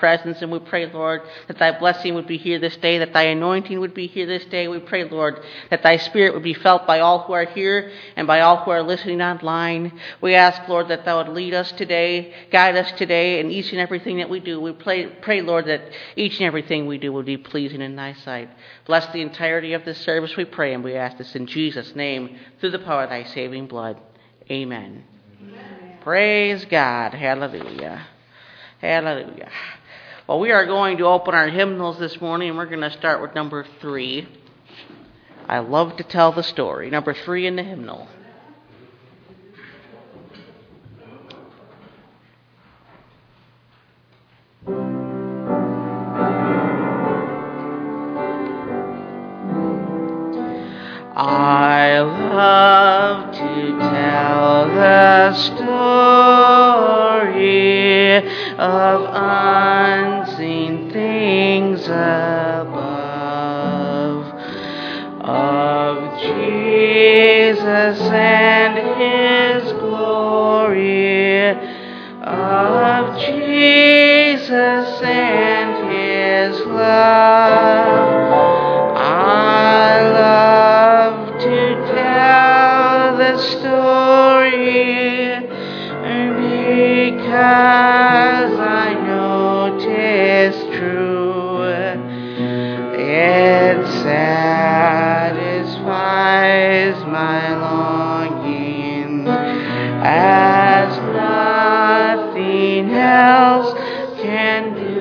presence, and we pray, Lord, that thy blessing would be here this day, that thy anointing would be here this day. We pray, Lord, that thy spirit would be felt by all who are here and by all who are listening online. We ask, Lord, that thou would lead us today, guide us today in each and everything that we do. We pray, Lord, that each and everything we do will be pleasing in thy sight. Bless the entirety of this service, we pray, and we ask this in Jesus' name, through the power of thy saving blood. Amen. Amen. Praise God. Hallelujah. Hallelujah. Well, we are going to open our hymnals this morning, and we're going to start with number 3. I love to tell the story. Number 3 in the hymnal. I love to tell the story of unseen things above, of Jesus and his glory, of Jesus and his love. I love to tell the story because I know 'tis true. It satisfies my longing as nothing else can do.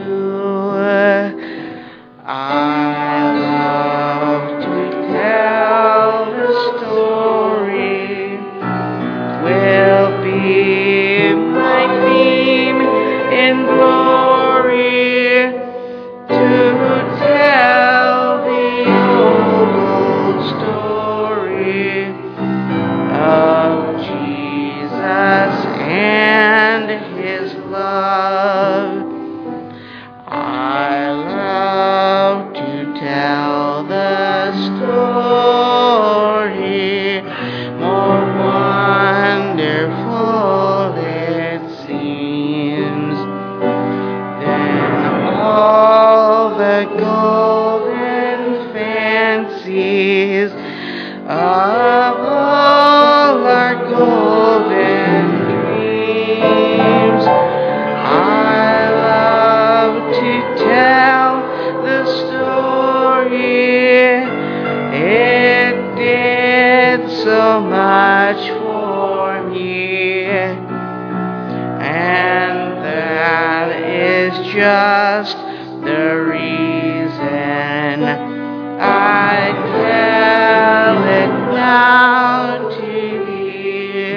I love to tell the story, will be my theme in glory, to tell the old story of Jesus and his love. I love to tell the story, more wonderful it seems than all the golden fancies of all our golden dreams. I love to tell the story. It did so much for me, and that is just the reason I tell it now to thee.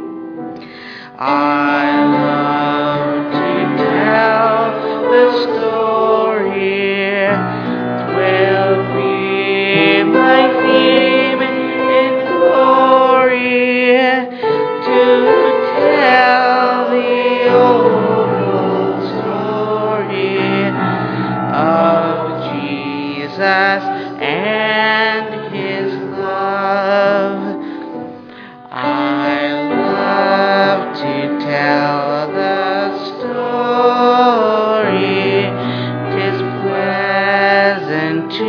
I love to tell the story, will be my theme in glory, to tell the old story of Jesus and his love. I love to tell the story, 'tis pleasant to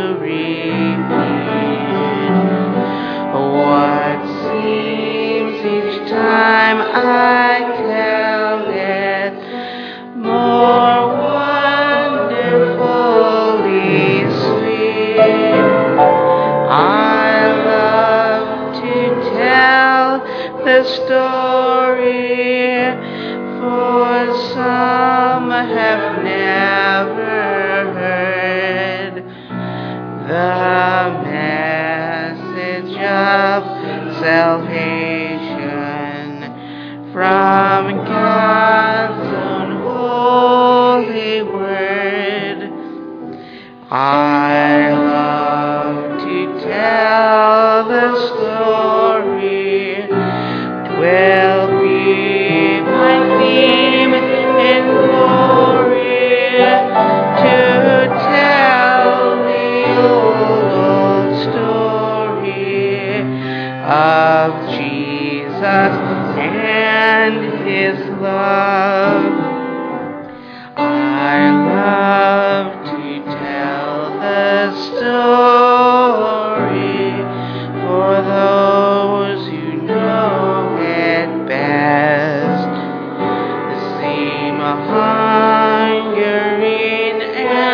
repeat what seems each time I tell it more wonderfully sweet. I love to tell the story, for some have never heard the message of salvation from God's own holy word. I love to tell the story, 'twill be my theme in glory, to tell the old story of Jesus and his love. I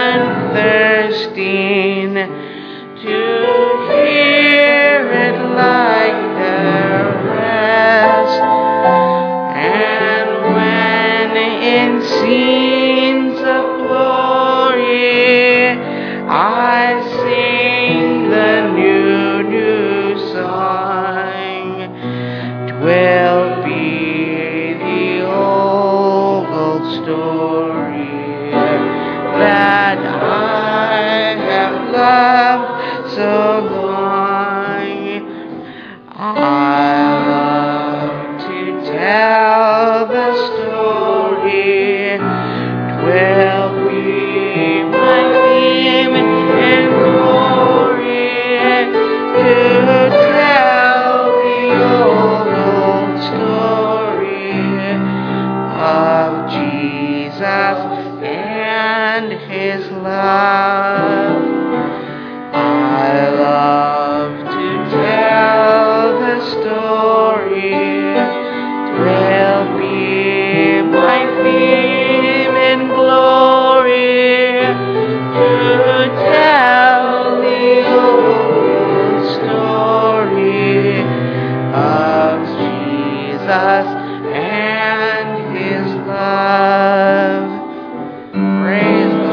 and thirsting to hear it like the rest. And when in scenes of glory I sing the new song, 'twill be the old story that I have loved so long. I love to tell the story, 'twill be my theme and glory, to tell the old story of Jesus and his love. I love to tell the story, 'twill be my theme and glory, to tell the old story of Jesus and his love. Praise the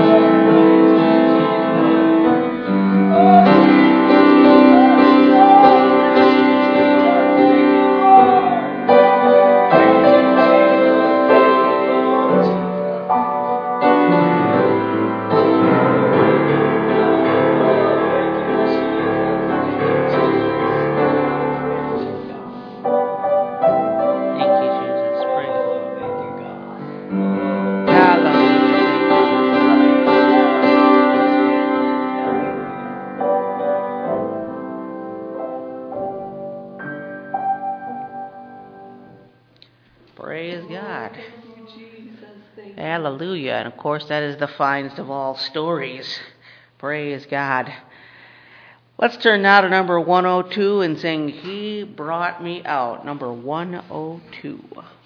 Thank you, Jesus. Praise the Lord. Thank you, God. Hallelujah. Praise God. Hallelujah. And of course, that is the finest of all stories. Praise God. Let's turn now to number 102 and sing He Brought Me Out. Number 102.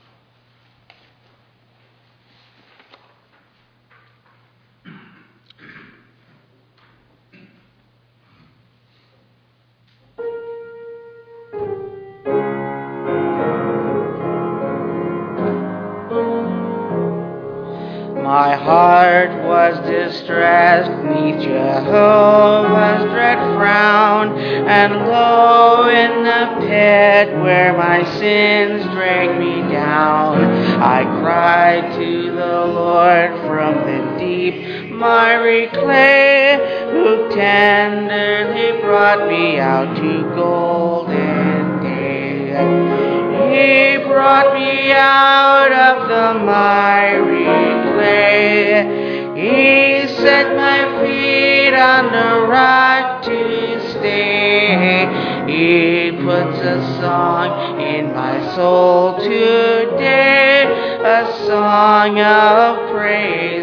My heart was distressed 'neath Jehovah's dread frown, and lo, in the pit where my sins dragged me down, I cried to the Lord from the deep miry clay, who tenderly brought me out to golden day. He brought me out of the miry clay. He set my feet on the rock to stay. He puts a song in my soul today, a song of praise,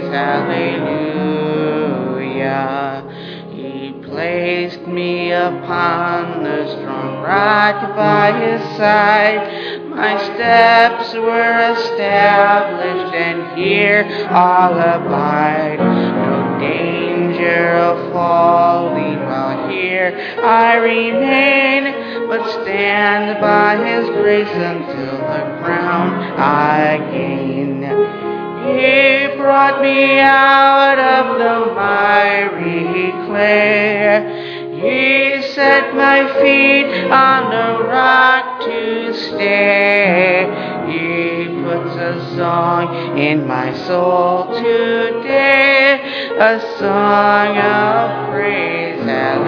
hallelujah. He placed me upon the strong rock by his side. My steps were established, and here I'll abide. No danger of falling while here I remain, but stand by his grace until the crown I gain. He brought me out of the miry clay. He set my feet on the rock to stay. He puts a song in my soul today, a song of praise,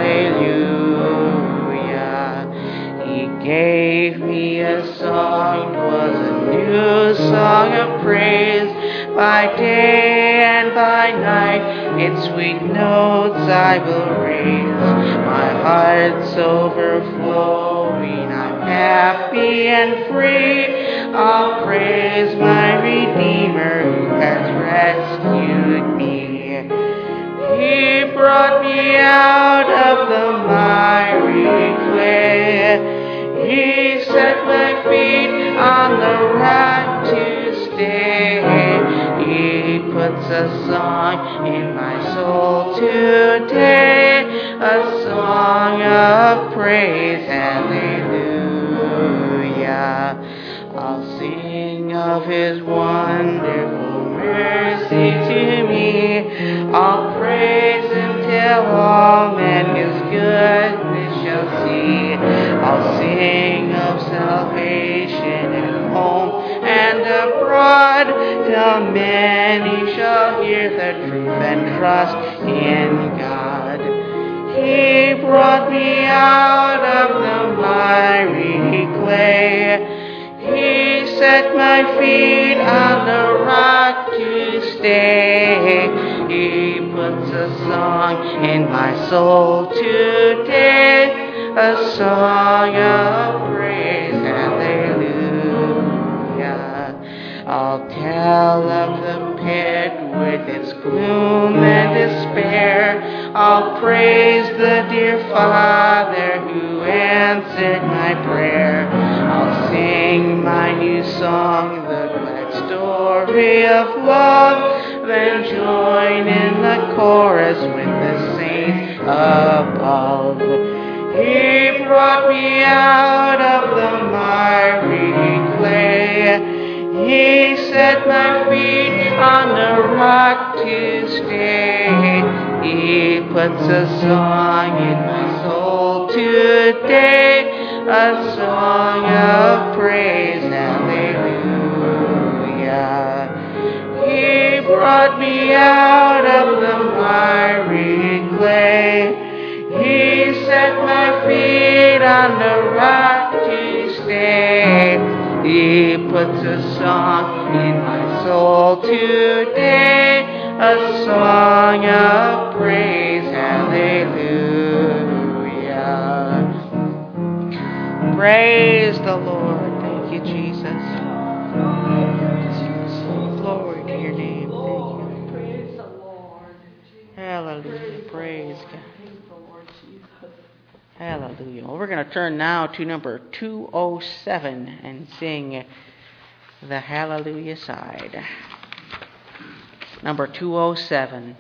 hallelujah. He gave me a song, 'twas a new song of praise. By day and by night, its sweet notes I will raise. My heart's overflowing, I'm happy and free. I'll praise my Redeemer who has rescued me. He brought me out of the miry clay. He set my feet on the rock to stay. He puts a song in my soul today, a song of praise, hallelujah. I'll sing of his wonderful mercy to me. I'll praise him till all men his goodness shall see. I'll sing of salvation at home and abroad, till many shall hear the truth and trust in God. He brought me out of the miry clay. He set my feet on the rock to stay. He puts a song in my soul today, a song of praise, hallelujah. I'll tell of the pit with its gloom and despair. I'll praise the dear Father who answered my prayer. I'll sing my new song, the glad story of love, then join in the chorus with the saints above. He brought me out of the miry clay. He set my feet on the rock to stay. He puts a song in my soul today, a song of praise, hallelujah. He brought me out of the miry clay. He set my feet on the rock to stay. He puts a song in my soul today, a song of praise, hallelujah. Praise the Lord. Thank you, Jesus. Glory to your name. Thank you. Praise the Lord. Hallelujah. Praise God. Hallelujah. Well, we're going to turn now to number 207 and sing the Hallelujah side. Number 207.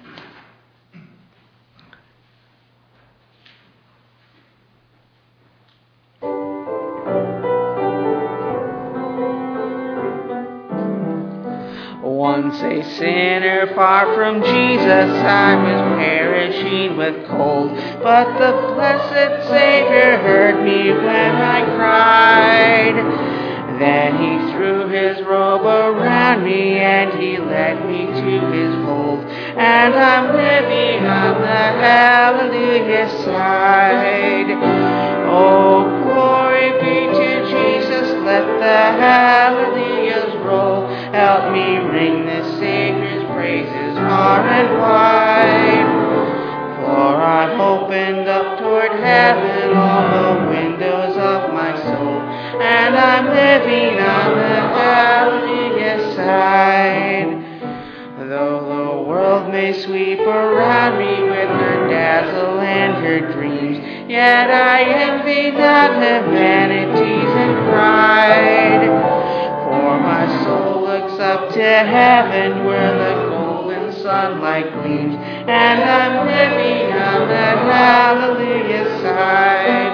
Once a sinner far from Jesus, I was perishing with cold. But the blessed Savior heard me when I cried. Then he threw his robe around me and he led me to his fold. And I'm living on the hallelujah side. Oh, glory be to Jesus, let the hallelujahs roll. Help me ring the Savior's praises far and wide. For I've opened up toward heaven all the windows of my soul, and I'm living on the hallelujah side. Though the world may sweep around me with her dazzle and her dreams, yet I envy not her vanities and pride. For my soul looks up to heaven where the golden sunlight gleams, and I'm living on the hallelujah side.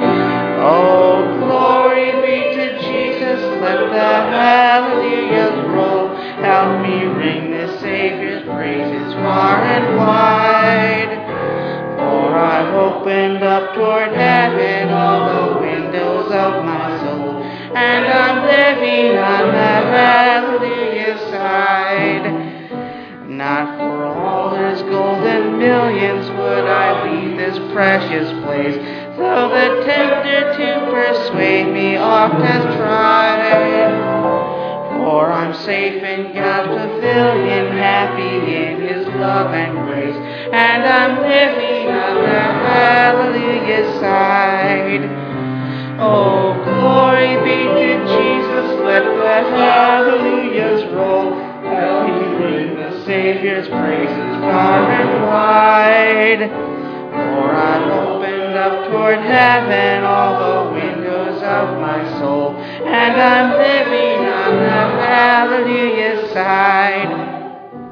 Oh, glory be to Jesus, let the hallelujahs roll. Help me ring the Savior's praises far and wide. For I've opened up toward heaven all the windows of my soul, and I'm living on the hallelujah side. Not for all his golden millions would I leave this precious place, though the tempter to persuade me oft has tried. For I'm safe in God's pavilion, happy in his love and grace, and I'm living on the hallelujah side. Oh, glory be to Jesus, let the hallelujahs roll. Help me ring the Savior's praises far and wide. For I've opened up toward heaven all the windows of my soul, and I'm living on the hallelujah side.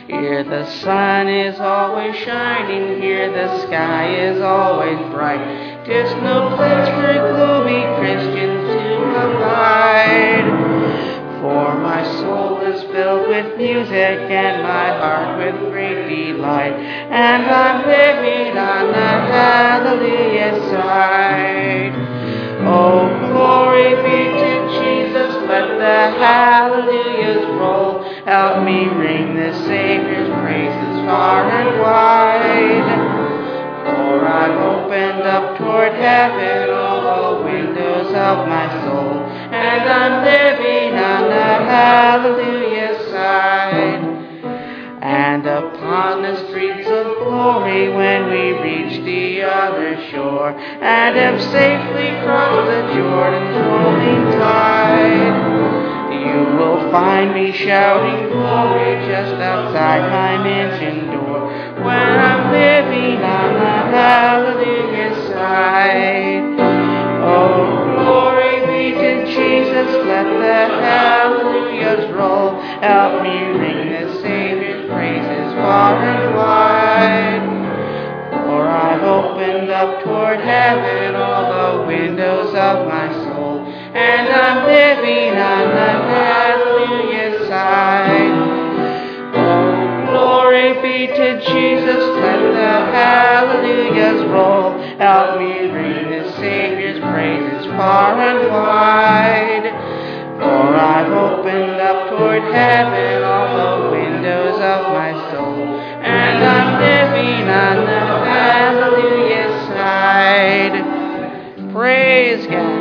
Here the sun is always shining, here the sky is always bright. 'Tis no place for gloomy Christians to abide. For my soul is filled with music and my heart with great delight, and I'm living on the hallelujah side. Oh, glory be to Jesus, let the hallelujahs roll. Help me ring the Savior's praises far and wide. For I've opened up toward heaven all the windows of my soul, and I'm living on the hallelujah side. And upon the streets of glory, when we reach the other shore, and have safely crossed the Jordan's rolling tide, you will find me shouting glory just outside my mansion door, when I'm living on the hallelujah side. Oh, glory be to Jesus, let the hallelujahs roll. Help me ring the Savior's praises far and wide. For I've opened up toward heaven all the windows of my soul, and I'm living on the hallelujah side. Oh, glory be to Jesus, let the hallelujahs roll. Help me ring the Savior's praises far and wide. For I've opened up toward heaven all the windows of my soul, and I'm living on the hallelujah side. Praise God.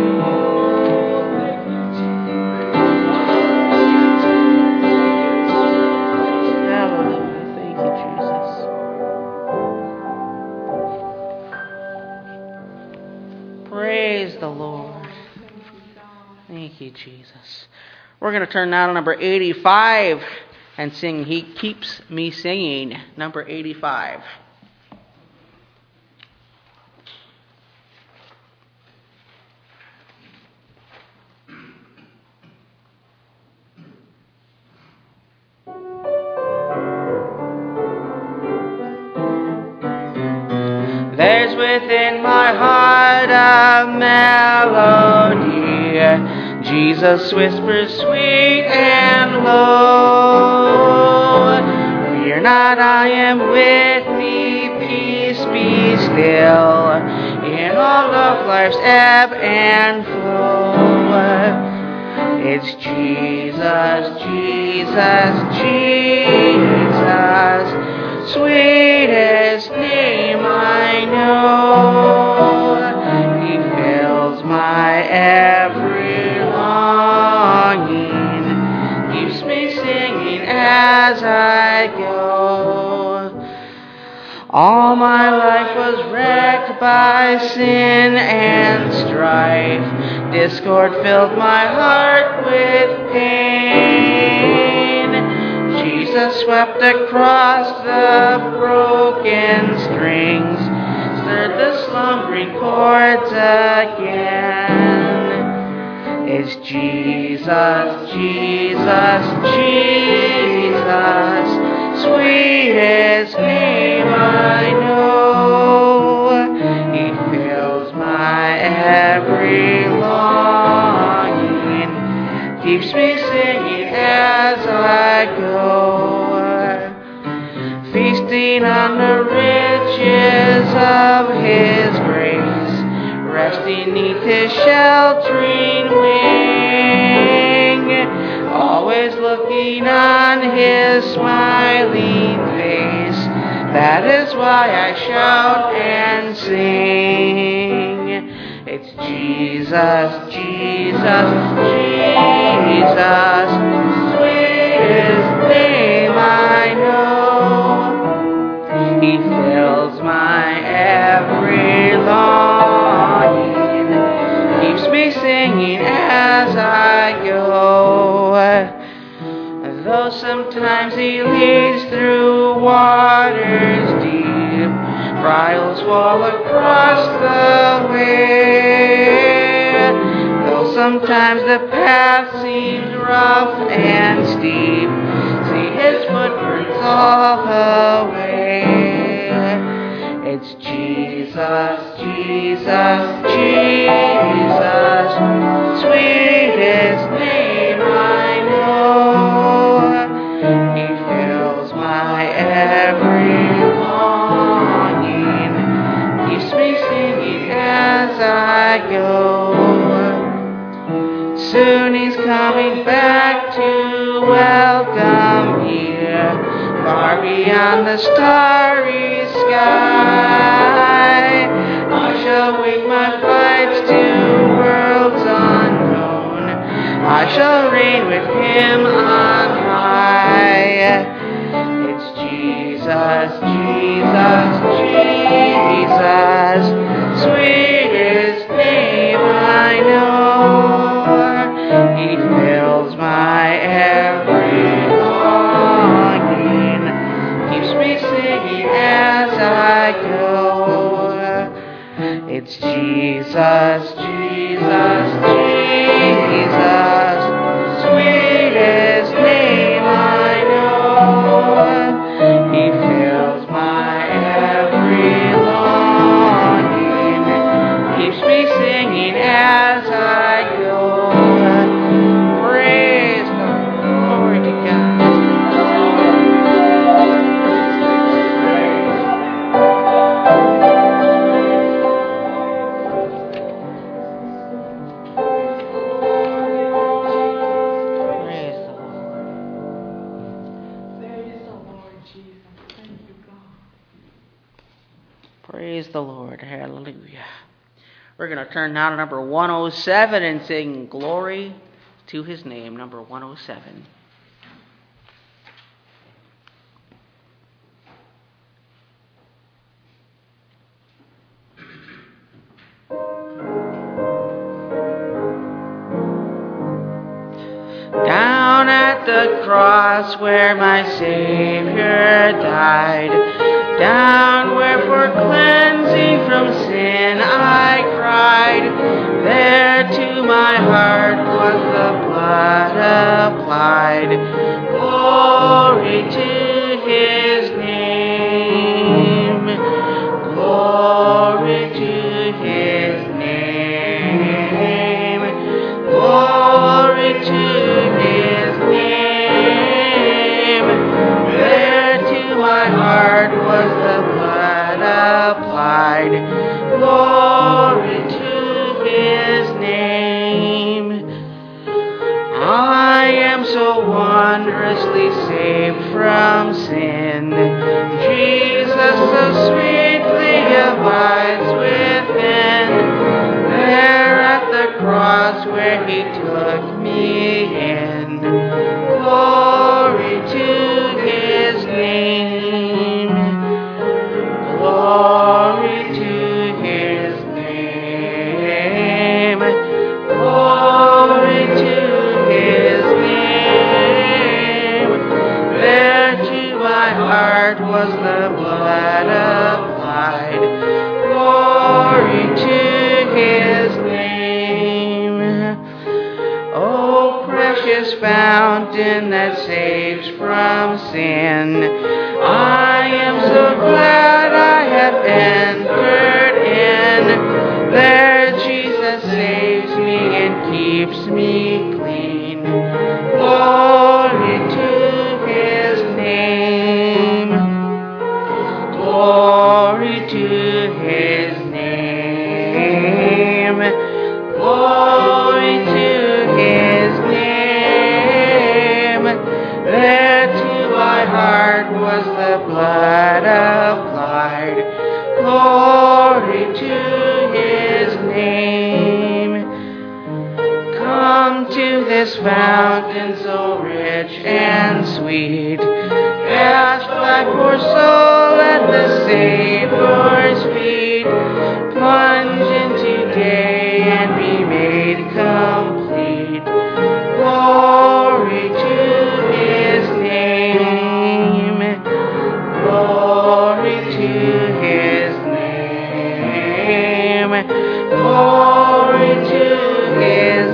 Hallelujah. Thank you, Jesus. Praise the Lord. Thank you, Jesus. We're going to turn now to number 85 and sing He Keeps Me Singing. Number 85. There's within my heart a melody, Jesus whispers sweet and low. Fear not, I am with thee, peace be still, in all of life's ebb and flow. It's Jesus, Jesus, Jesus, sweetest name I know. He fills my every longing, keeps me singing as I go. All my life was wrecked by sin and strife. Discord filled my heart with pain. Jesus swept across the broken strings, stirred the slumbering chords again. It's Jesus, Jesus, Jesus, sweetest name I know. He fills my every longing, keeps me singing as I go. Feasting on the riches of His grace, resting 'neath His sheltering wing, always looking on His smiling face. That is why I shout and sing. It's Jesus, Jesus, Jesus, sweetest name I know. He fills my every longing, keeps me singing as I go. Though sometimes He leads through waters deep, trials fall across the way. Though sometimes the path seems rough and steep, see His footprints all the way. It's Jesus, Jesus, Jesus, sweetest name I know. He fills my every longing, keeps me singing as I go. Soon he's coming back to welcome here, far beyond the starry sky. I shall wake my flights to worlds unknown. I shall reign with him on high. It's Jesus, Jesus, Jesus, sweetest name I know. He fills my every longing, keeps me singing as I go. It's Jesus, Jesus, Jesus, sweetest name I know. He fills my every longing, keeps me singing as I go. Praise God, glory to God. Praise the Lord. Hallelujah. We're going to turn now to number 107 and sing glory to his name. Number 107. Down at the cross where my Savior died, down where for cleansing from sin I cried, there to my heart was the blood applied. Glory to his name, glory to his name, glory to his name. There to my heart was the blood applied. Glory to his name. I am so wondrously saved from sin. Jesus so sweetly abides within. There at the cross where he took me in. Glory to his name. Glory to his name. Glory to his name. There to my heart was the blood applied. Glory to his name. Oh, precious fountain that saves from sin, I am so glad I have entered in. There Jesus saves me and keeps me clean. Glory to his name. Glory to his name. Glory to his name. There to my heart was the blood applied. Glory to his name. Come to this fountain so rich and sweet. Cast thy poor soul at the Savior's feet. Plunge into day and be made complete. Glory to his name. Glory to his name. Glory to his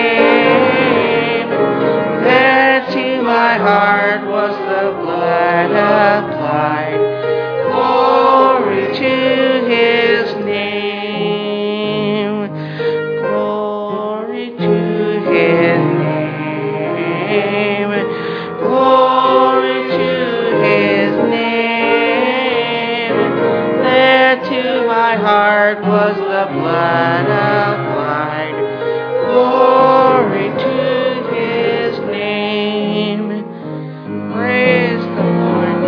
name. There to my heart was the blood applied. Glory to his name. Glory to his name. Glory to his name. There to my heart was the blood applied. Glory to his name. Praise the Lord.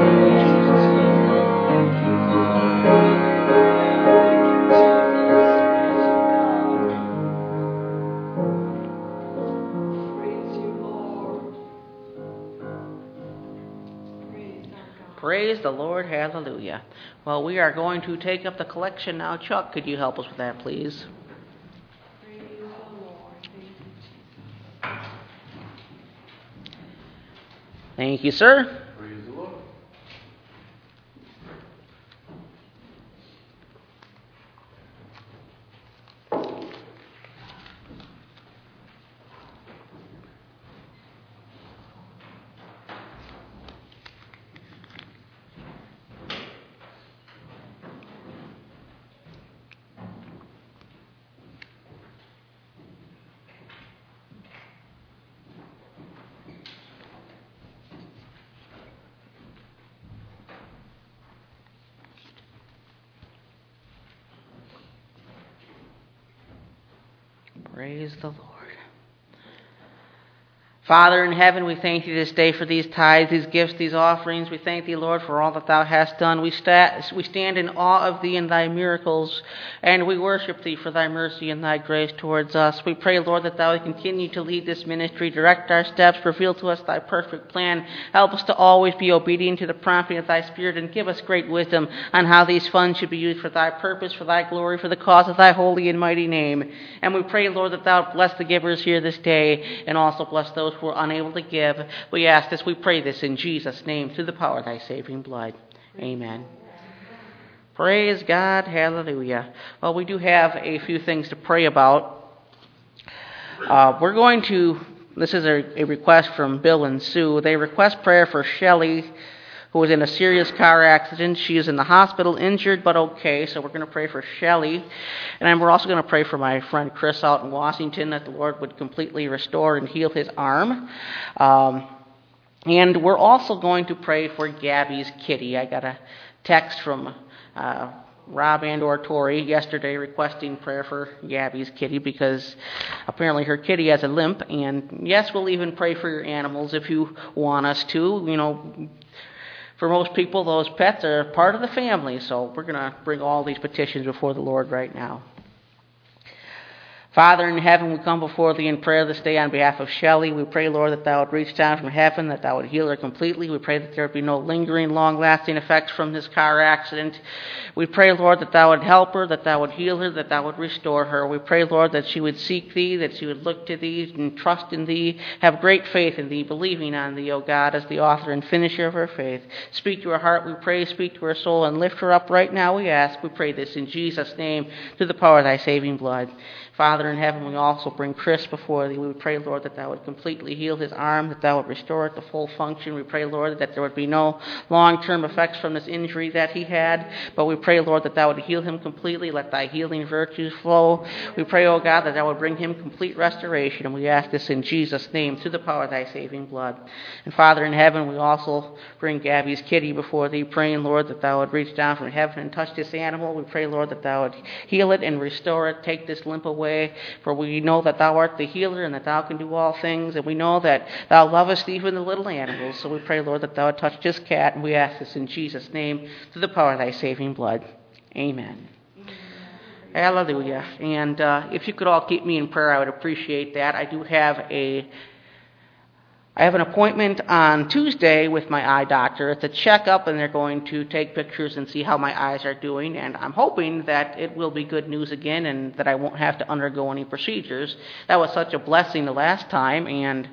Praise the Lord. Hallelujah. Well, we are going to take up the collection now. Chuck, could you help us with that, please? Praise the Lord. Thank you, sir. Praise the Lord. Praise the Lord. Father in heaven, we thank you this day for these tithes, these gifts, these offerings. We thank thee, Lord, for all that thou hast done. We stand in awe of thee and thy miracles, and we worship thee for thy mercy and thy grace towards us. We pray, Lord, that thou would continue to lead this ministry, direct our steps, reveal to us thy perfect plan. Help us to always be obedient to the prompting of thy Spirit, and give us great wisdom on how these funds should be used for thy purpose, for thy glory, for the cause of thy holy and mighty name. And we pray, Lord, that thou bless the givers here this day, and also bless those who are unable to give. We ask this, we pray this in Jesus' name, through the power of thy saving blood. Amen. Praise God. Hallelujah. Well, we do have a few things to pray about. This is a request from Bill and Sue. They request prayer for Shelley, who was in a serious car accident. She is in the hospital, injured but okay, so we're going to pray for Shelley. And we're also going to pray for my friend Chris out in Washington, that the Lord would completely restore and heal his arm. And we're also going to pray for Gabby's kitty. I got a text from Rob and/or Tori yesterday requesting prayer for Gabby's kitty, because apparently her kitty has a limp. And yes, we'll even pray for your animals if you want us to. You know, for most people, those pets are part of the family, so we're going to bring all these petitions before the Lord right now. Father in heaven, we come before thee in prayer this day on behalf of Shelley. We pray, Lord, that thou would reach down from heaven, that thou would heal her completely. We pray that there would be no lingering, long-lasting effects from this car accident. We pray, Lord, that thou would help her, that thou would heal her, that thou would restore her. We pray, Lord, that she would seek thee, that she would look to thee and trust in thee, have great faith in thee, believing on thee, O God, as the author and finisher of her faith. Speak to her heart, we pray, speak to her soul, and lift her up right now, we ask. We pray this in Jesus' name, through the power of thy saving blood. Father in heaven, we also bring Chris before thee. We pray, Lord, that thou would completely heal his arm, that thou would restore it to full function. We pray, Lord, that there would be no long-term effects from this injury that he had. But we pray, Lord, that thou would heal him completely. Let thy healing virtues flow. We pray, O God, that thou would bring him complete restoration. And we ask this in Jesus' name, through the power of thy saving blood. And Father in heaven, we also bring Gabby's kitty before thee, praying, Lord, that thou would reach down from heaven and touch this animal. We pray, Lord, that thou would heal it and restore it, take this limp away. For we know that thou art the healer, and that thou can do all things, and we know that thou lovest even the little animals. So we pray, Lord, that thou would touch this cat, and we ask this in Jesus' name, through the power of thy saving blood. Amen. Hallelujah. And if you could all keep me in prayer, I would appreciate that. I have an appointment on Tuesday with my eye doctor. It's a checkup, and they're going to take pictures and see how my eyes are doing. And I'm hoping that it will be good news again, and that I won't have to undergo any procedures. That was such a blessing the last time, and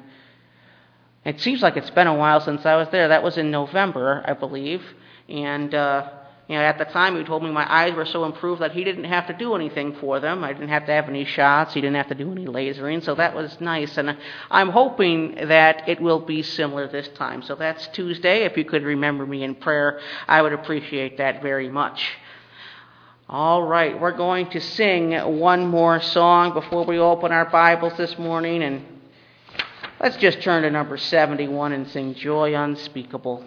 it seems like it's been a while since I was there. That was in November, I believe. And At the time, he told me my eyes were so improved that he didn't have to do anything for them. I didn't have to have any shots. He didn't have to do any lasering. So that was nice. And I'm hoping that it will be similar this time. So that's Tuesday. If you could remember me in prayer, I would appreciate that very much. All right, we're going to sing one more song before we open our Bibles this morning. And let's just turn to number 71 and sing Joy Unspeakable.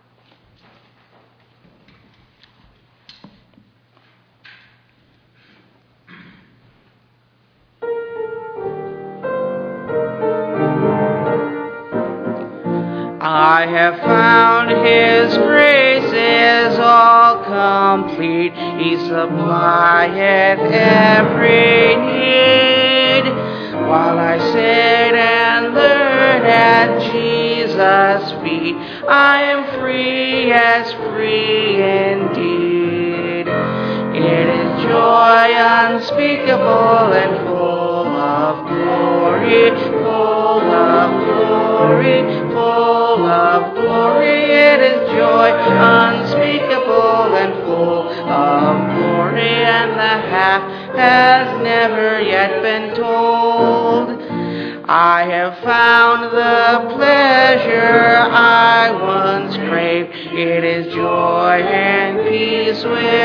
I have found His grace is all complete. He supplieth every need. While I sit and learn at Jesus' feet, I am free as free indeed. It is joy unspeakable and full of glory, full of glory, full of glory. It is joy unspeakable and full of glory, and the half has never yet been told. I have found the pleasure I once craved. It is joy and peace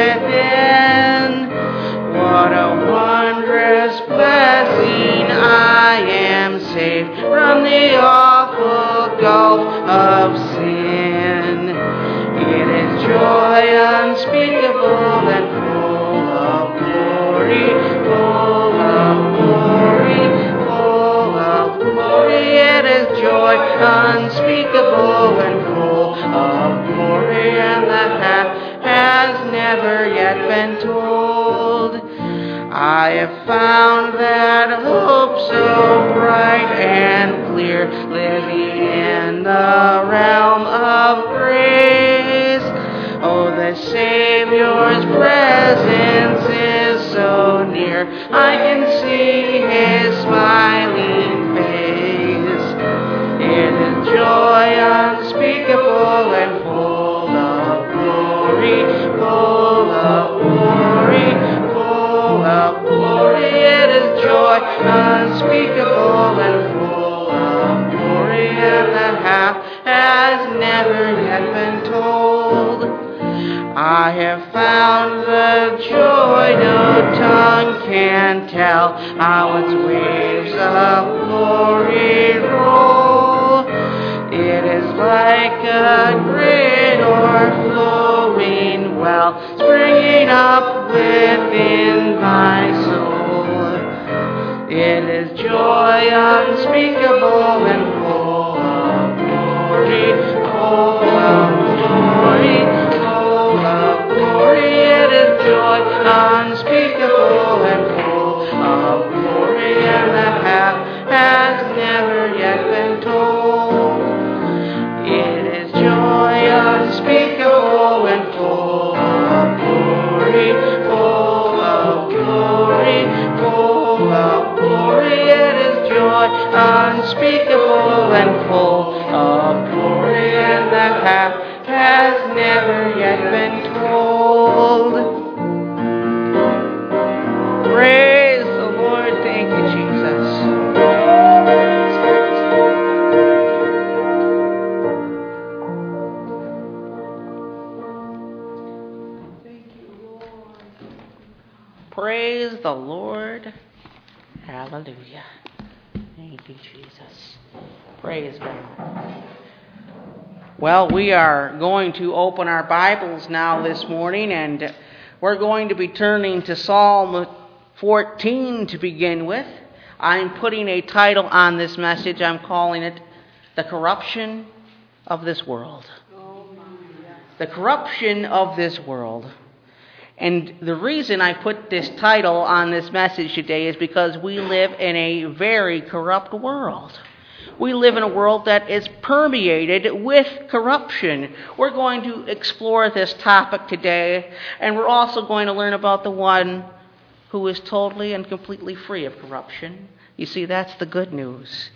within. What a wondrous blessing, I am saved from the awful gulf of sin. It is joy unspeakable and full of glory, full of glory, full of glory. It is joy unspeakable and full of glory, and the half has never yet been told. I have found that hope so bright and clear, living in the realm of grace. Oh, the Savior's presence is so near, I can see His smiling face. It is joy unspeakable and full of glory, full of glory, full of glory. It is joy unspeakable and full of glory, and the half has never yet been told. I have found the joy no tongue can tell, how its waves of glory roll. It is like a great o'erflowing well, springing up within my soul. It is joy unspeakable and full of glory, full of glory, full of glory. It is joy unspeakable and full of glory, and the half has never yet been told. It is joy unspeakable and full of glory, full of glory, full of glory. It is joy unspeakable and full of glory, and the half has never yet been told. Praise the Lord. Thank you, Jesus. Praise the Lord. Hallelujah. Thank you, Jesus. Praise God. Well, we are going to open our Bibles now this morning, and we're going to be turning to Psalm 14 to begin with. I'm putting a title on this message. I'm calling it The Corruption of This World. The Corruption of This World. And the reason I put this title on this message today is because we live in a very corrupt world. We live in a world that is permeated with corruption. We're going to explore this topic today, and we're also going to learn about the one who is totally and completely free of corruption. You see, that's the good news.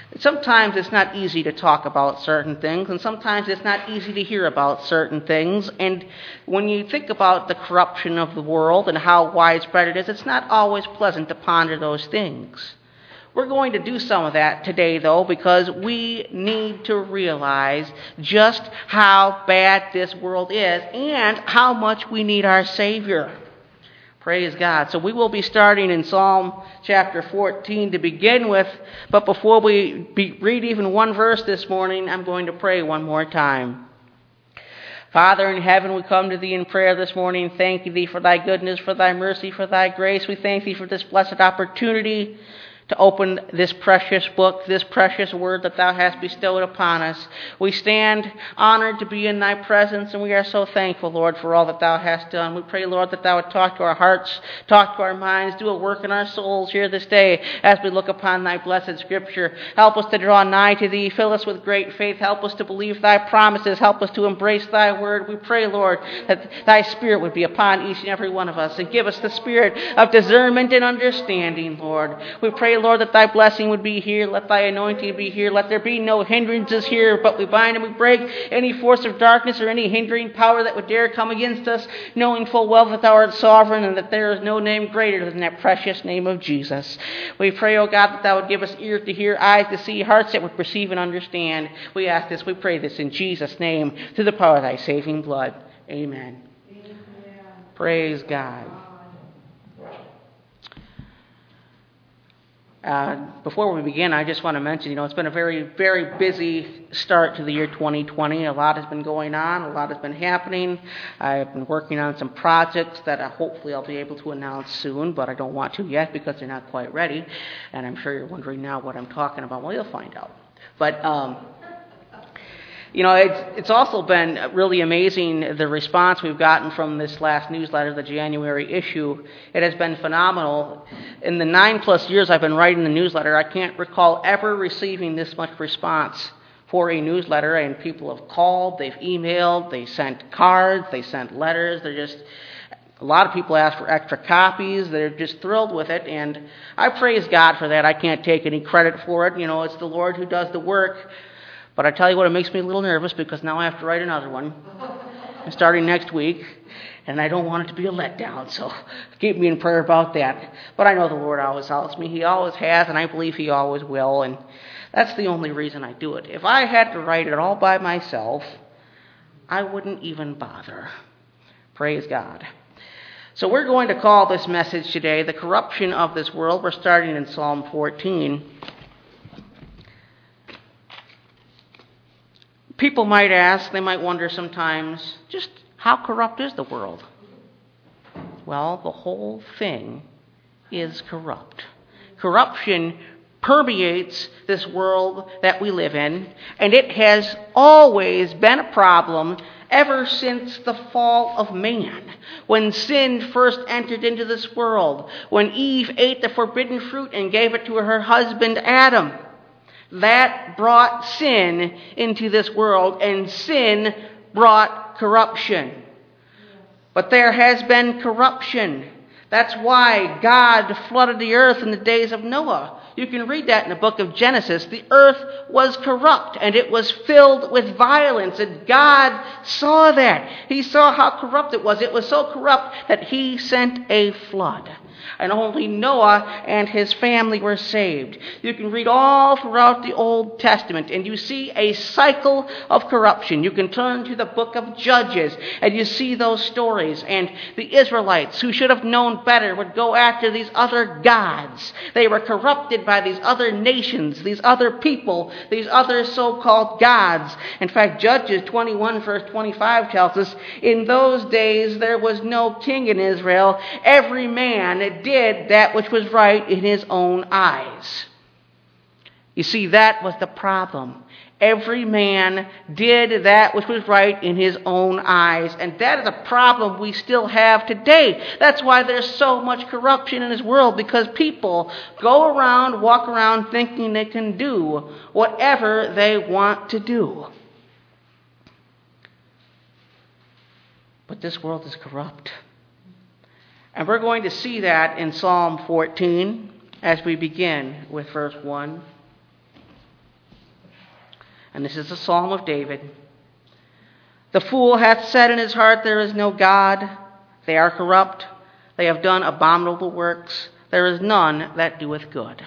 Sometimes it's not easy to talk about certain things, and sometimes it's not easy to hear about certain things. And when you think about the corruption of the world and how widespread it is, it's not always pleasant to ponder those things. We're going to do some of that today, though, because we need to realize just how bad this world is and how much we need our Savior. Praise God. So we will be starting in Psalm chapter 14 to begin with. But before we read even one verse this morning, I'm going to pray one more time. Father in heaven, we come to Thee in prayer this morning, thanking Thee for Thy goodness, for Thy mercy, for Thy grace. We thank Thee for this blessed opportunity to open this precious book, this precious word that Thou hast bestowed upon us. We stand honored to be in Thy presence, and we are so thankful, Lord, for all that Thou hast done. We pray, Lord, that Thou would talk to our hearts, talk to our minds, do a work in our souls here this day as we look upon Thy blessed Scripture. Help us to draw nigh to Thee. Fill us with great faith. Help us to believe Thy promises. Help us to embrace Thy word. We pray, Lord, that Thy Spirit would be upon each and every one of us and give us the spirit of discernment and understanding, Lord. We pray, Lord, that Thy blessing would be here. Let Thy anointing be here. Let there be no hindrances here, but we bind and we break any force of darkness or any hindering power that would dare come against us, knowing full well that Thou art sovereign and that there is no name greater than that precious name of Jesus. We pray, O God, that Thou would give us ears to hear, eyes to see, hearts that would perceive and understand. We ask this, we pray this in Jesus' name, through the power of Thy saving blood. Amen. Amen. Praise God. Before we begin, I just want to mention, it's been a very, very busy start to the year 2020. A lot has been going on. A lot has been happening. I've been working on some projects that hopefully I'll be able to announce soon, but I don't want to yet because they're not quite ready. And I'm sure you're wondering now what I'm talking about. Well, you'll find out. But it's also been really amazing, the response we've gotten from this last newsletter, the January issue. It has been phenomenal. In the 9+ years I've been writing the newsletter, I can't recall ever receiving this much response for a newsletter, and people have called, they've emailed, they sent cards, they sent letters. A lot of people ask for extra copies. They're just thrilled with it, and I praise God for that. I can't take any credit for it. It's the Lord who does the work. But I tell you what, it makes me a little nervous because now I have to write another one starting next week, and I don't want it to be a letdown, so keep me in prayer about that. But I know the Lord always helps me. He always has, and I believe He always will, and that's the only reason I do it. If I had to write it all by myself, I wouldn't even bother. Praise God. So we're going to call this message today, The Corruption of This World. We're starting in Psalm 14. People might ask, they might wonder sometimes, just how corrupt is the world? Well, the whole thing is corrupt. Corruption permeates this world that we live in, and it has always been a problem ever since the fall of man, when sin first entered into this world, when Eve ate the forbidden fruit and gave it to her husband Adam. That brought sin into this world, and sin brought corruption. But there has been corruption. That's why God flooded the earth in the days of Noah. You can read that in the book of Genesis. The earth was corrupt, and it was filled with violence, and God saw that. He saw how corrupt it was. It was so corrupt that He sent a flood. And only Noah and his family were saved. You can read all throughout the Old Testament, and you see a cycle of corruption. You can turn to the book of Judges, and you see those stories. And the Israelites, who should have known better, would go after these other gods. They were corrupted by these other nations, these other people, these other so-called gods. In fact, Judges 21 verse 25 tells us, in those days there was no king in Israel. Every man did that which was right in his own eyes. You see, that was the problem. Every man did that which was right in his own eyes. And that is a problem we still have today. That's why there's so much corruption in this world, because people walk around thinking they can do whatever they want to do. But this world is corrupt. And we're going to see that in Psalm 14 as we begin with verse 1. And this is a psalm of David. The fool hath said in his heart, there is no God. They are corrupt. They have done abominable works. There is none that doeth good.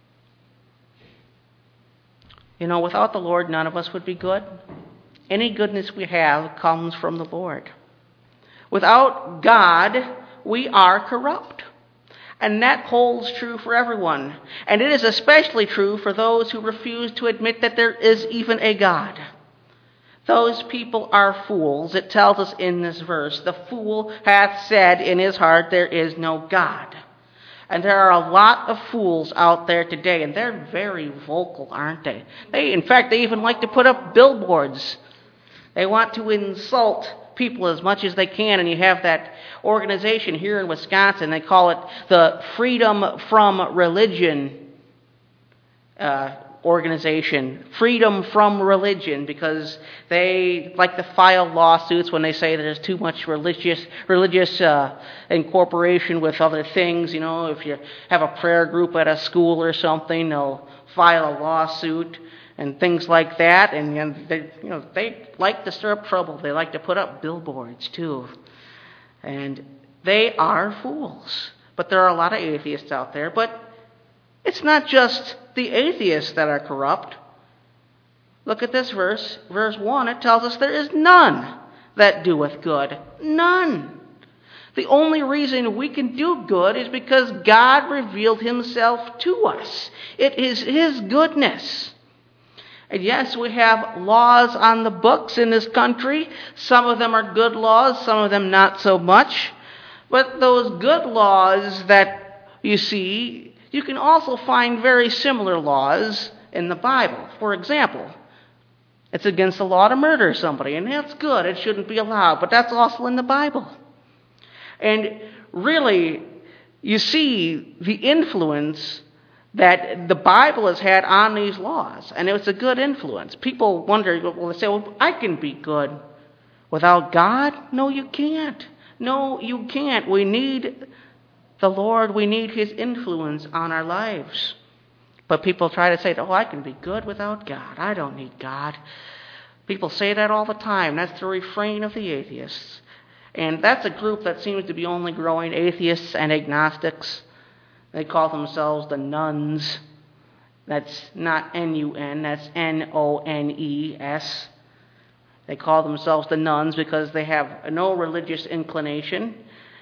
Without the Lord, none of us would be good. Any goodness we have comes from the Lord. Without God, we are corrupt. And that holds true for everyone. And it is especially true for those who refuse to admit that there is even a God. Those people are fools. It tells us in this verse, the fool hath said in his heart, there is no God. And there are a lot of fools out there today, and they're very vocal, aren't they? In fact, they even like to put up billboards. They want to insult people as much as they can, and you have that organization here in Wisconsin. They call it the Freedom from Religion organization. Freedom from Religion, because they like to file lawsuits when they say there's too much religious incorporation with other things. If you have a prayer group at a school or something, they'll file a lawsuit and things like that. And they like to stir up trouble. They like to put up billboards too. And they are fools. But there are a lot of atheists out there. But it's not just the atheists that are corrupt. Look at this verse. Verse 1, it tells us there is none that doeth good. None. The only reason we can do good is because God revealed himself to us. It is his goodness. And yes, we have laws on the books in this country. Some of them are good laws, some of them not so much. But those good laws that you see, you can also find very similar laws in the Bible. For example, it's against the law to murder somebody, and that's good. It shouldn't be allowed, but that's also in the Bible. And really, you see the influence that the Bible has had on these laws, and it's a good influence. People wonder, they say, well, I can be good without God? No, you can't. No, you can't. We need the Lord, we need his influence on our lives. But people try to say, I can be good without God. I don't need God. People say that all the time. That's the refrain of the atheists. And that's a group that seems to be only growing, atheists and agnostics. They call themselves the nuns. That's not N-U-N, that's N-O-N-E-S. They call themselves the nuns because they have no religious inclination.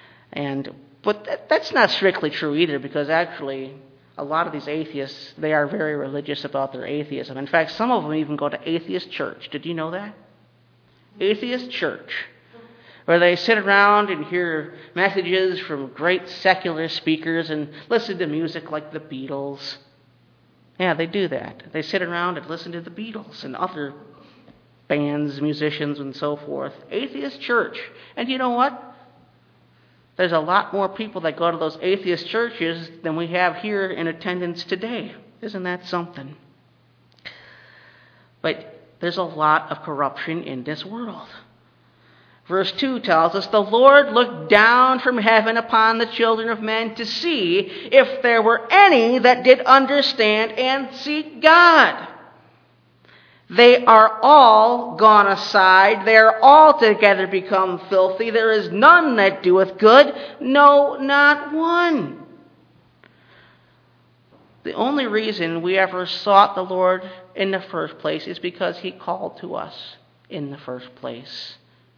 But that's not strictly true either, because actually a lot of these atheists, they are very religious about their atheism. In fact, some of them even go to atheist church. Did you know that? Atheist church, where they sit around and hear messages from great secular speakers and listen to music like the Beatles. Yeah, they do that. They sit around and listen to the Beatles and other bands, musicians, and so forth. Atheist church. And you know what? There's a lot more people that go to those atheist churches than we have here in attendance today. Isn't that something? But there's a lot of corruption in this world. Verse 2 tells us, the Lord looked down from heaven upon the children of men to see if there were any that did understand and seek God. They are all gone aside. They are altogether become filthy. There is none that doeth good, no, not one. The only reason we ever sought the Lord in the first place is because he called to us in the first place.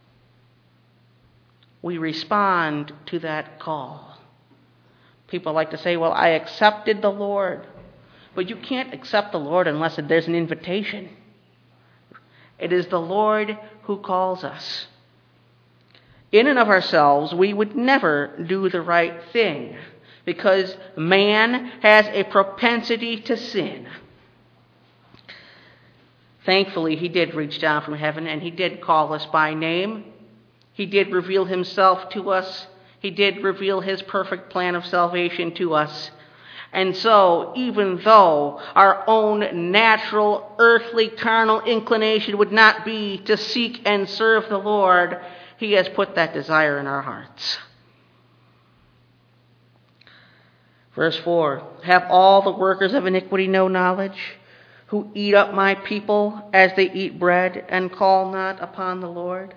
We respond to that call. People like to say, well, I accepted the Lord. But you can't accept the Lord unless there's an invitation. It is the Lord who calls us. In and of ourselves, we would never do the right thing because man has a propensity to sin. Thankfully, he did reach down from heaven and he did call us by name. He did reveal himself to us. He did reveal his perfect plan of salvation to us. And so, even though our own natural, earthly, carnal inclination would not be to seek and serve the Lord, he has put that desire in our hearts. Verse 4, have all the workers of iniquity no knowledge? who eat up my people as they eat bread and call not upon the Lord?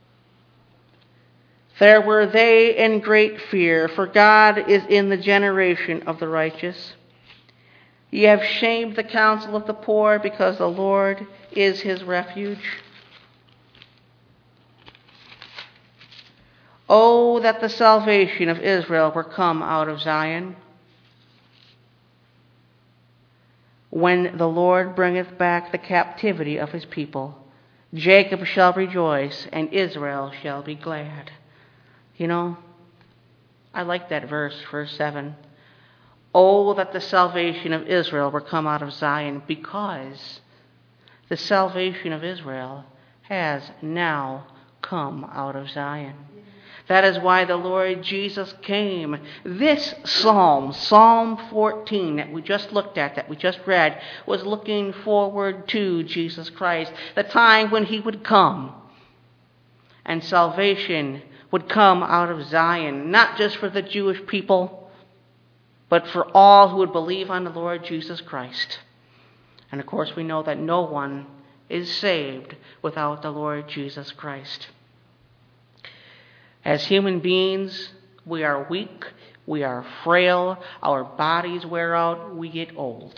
There were they in great fear, for God is in the generation of the righteous. Ye have shamed the counsel of the poor, because the Lord is his refuge. Oh, that the salvation of Israel were come out of Zion. When the Lord bringeth back the captivity of his people, Jacob shall rejoice, and Israel shall be glad. You know, I like that verse 7. Oh, that the salvation of Israel were come out of Zion, because the salvation of Israel has now come out of Zion. That is why the Lord Jesus came. This psalm, Psalm 14, that we just looked at, that we just read, was looking forward to Jesus Christ, the time when he would come. And salvation would come out of Zion, not just for the Jewish people, but for all who would believe on the Lord Jesus Christ. And of course, we know that no one is saved without the Lord Jesus Christ. As human beings, we are weak, we are frail, our bodies wear out, we get old.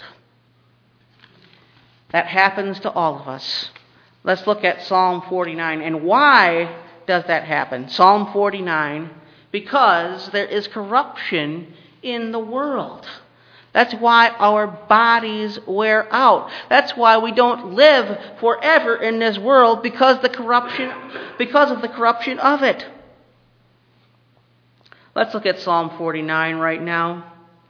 That happens to all of us. Let's look at Psalm 49. And why does that happen? Psalm 49, because there is corruption in the world. That's why our bodies wear out. That's why we don't live forever in this world, because of the corruption of it. Let's look at Psalm 49 right now.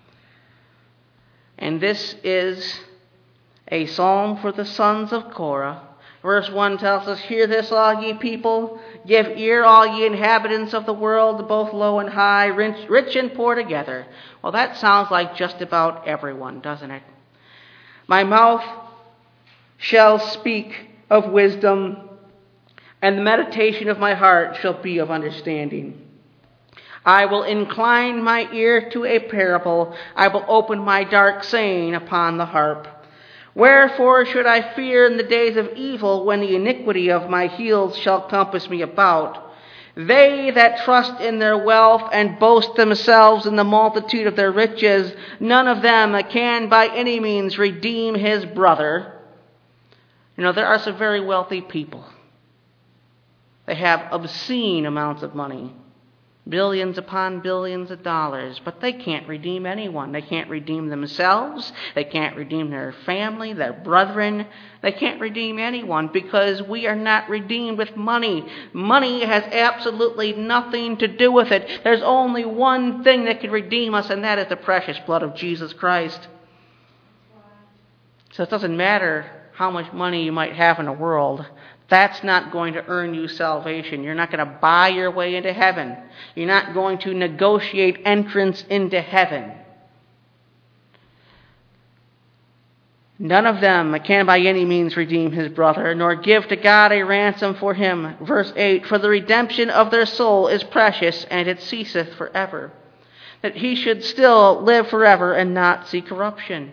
And this is a psalm for the sons of Korah. Verse 1 tells us, Hear this, all ye people. Give ear, all ye inhabitants of the world, both low and high, rich and poor together. Well, that sounds like just about everyone, doesn't it? My mouth shall speak of wisdom, and the meditation of my heart shall be of understanding. I will incline my ear to a parable. I will open my dark saying upon the harp. Wherefore should I fear in the days of evil, when the iniquity of my heels shall compass me about? They that trust in their wealth and boast themselves in the multitude of their riches, none of them can by any means redeem his brother. You know, there are some very wealthy people. They have obscene amounts of money. Billions upon billions of dollars, but they can't redeem anyone. They can't redeem themselves. They can't redeem their family, their brethren. They can't redeem anyone, because we are not redeemed with money. Money has absolutely nothing to do with it. There's only one thing that can redeem us, and that is the precious blood of Jesus Christ. So it doesn't matter how much money you might have in the world. That's not going to earn you salvation. You're not going to buy your way into heaven. You're not going to negotiate entrance into heaven. None of them can by any means redeem his brother, nor give to God a ransom for him. Verse 8, For the redemption of their soul is precious, and it ceaseth forever. That he should still live forever and not see corruption.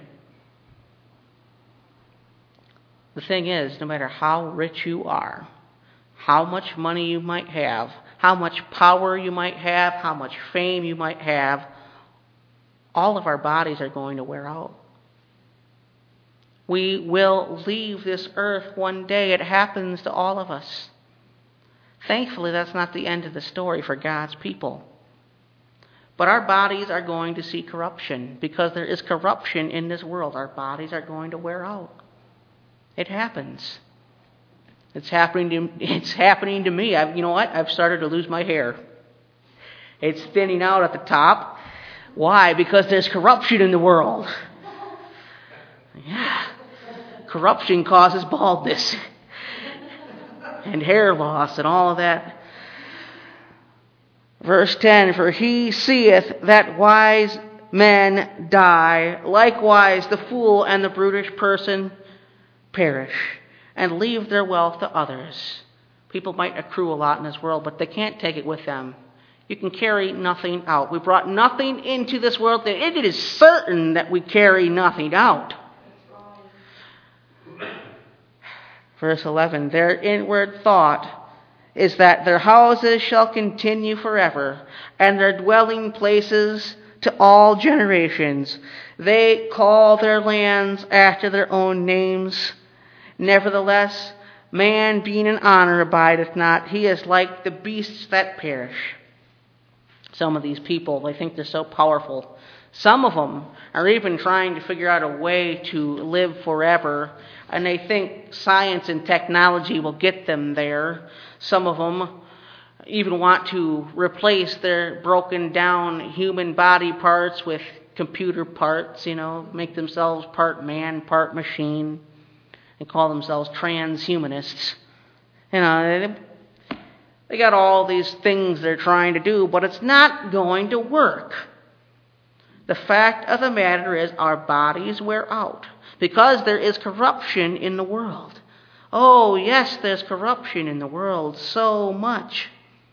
The thing is, no matter how rich you are, how much money you might have, how much power you might have, how much fame you might have, all of our bodies are going to wear out. We will leave this earth one day. It happens to all of us. Thankfully, that's not the end of the story for God's people. But our bodies are going to see corruption, because there is corruption in this world. Our bodies are going to wear out. It happens. It's happening to me. You know what? I've started to lose my hair. It's thinning out at the top. Why? Because there's corruption in the world. Yeah. Corruption causes baldness and hair loss and all of that. Verse 10, For he seeth that wise men die, likewise the fool and the brutish person perish, and leave their wealth to others. People might accrue a lot in this world, but they can't take it with them. You can carry nothing out. We brought nothing into this world. It is certain that we carry nothing out. Verse 11, their inward thought is that their houses shall continue forever, and their dwelling places to all generations. They call their lands after their own names. Nevertheless, man being in honor abideth not. He is like the beasts that perish. Some of these people, they think they're so powerful. Some of them are even trying to figure out a way to live forever, and they think science and technology will get them there. Some of them even want to replace their broken down human body parts with computer parts, make themselves part man, part machine, and call themselves transhumanists. They got all these things they're trying to do, but it's not going to work. The fact of the matter is our bodies wear out because there is corruption in the world. Oh, yes, there's corruption in the world, so much.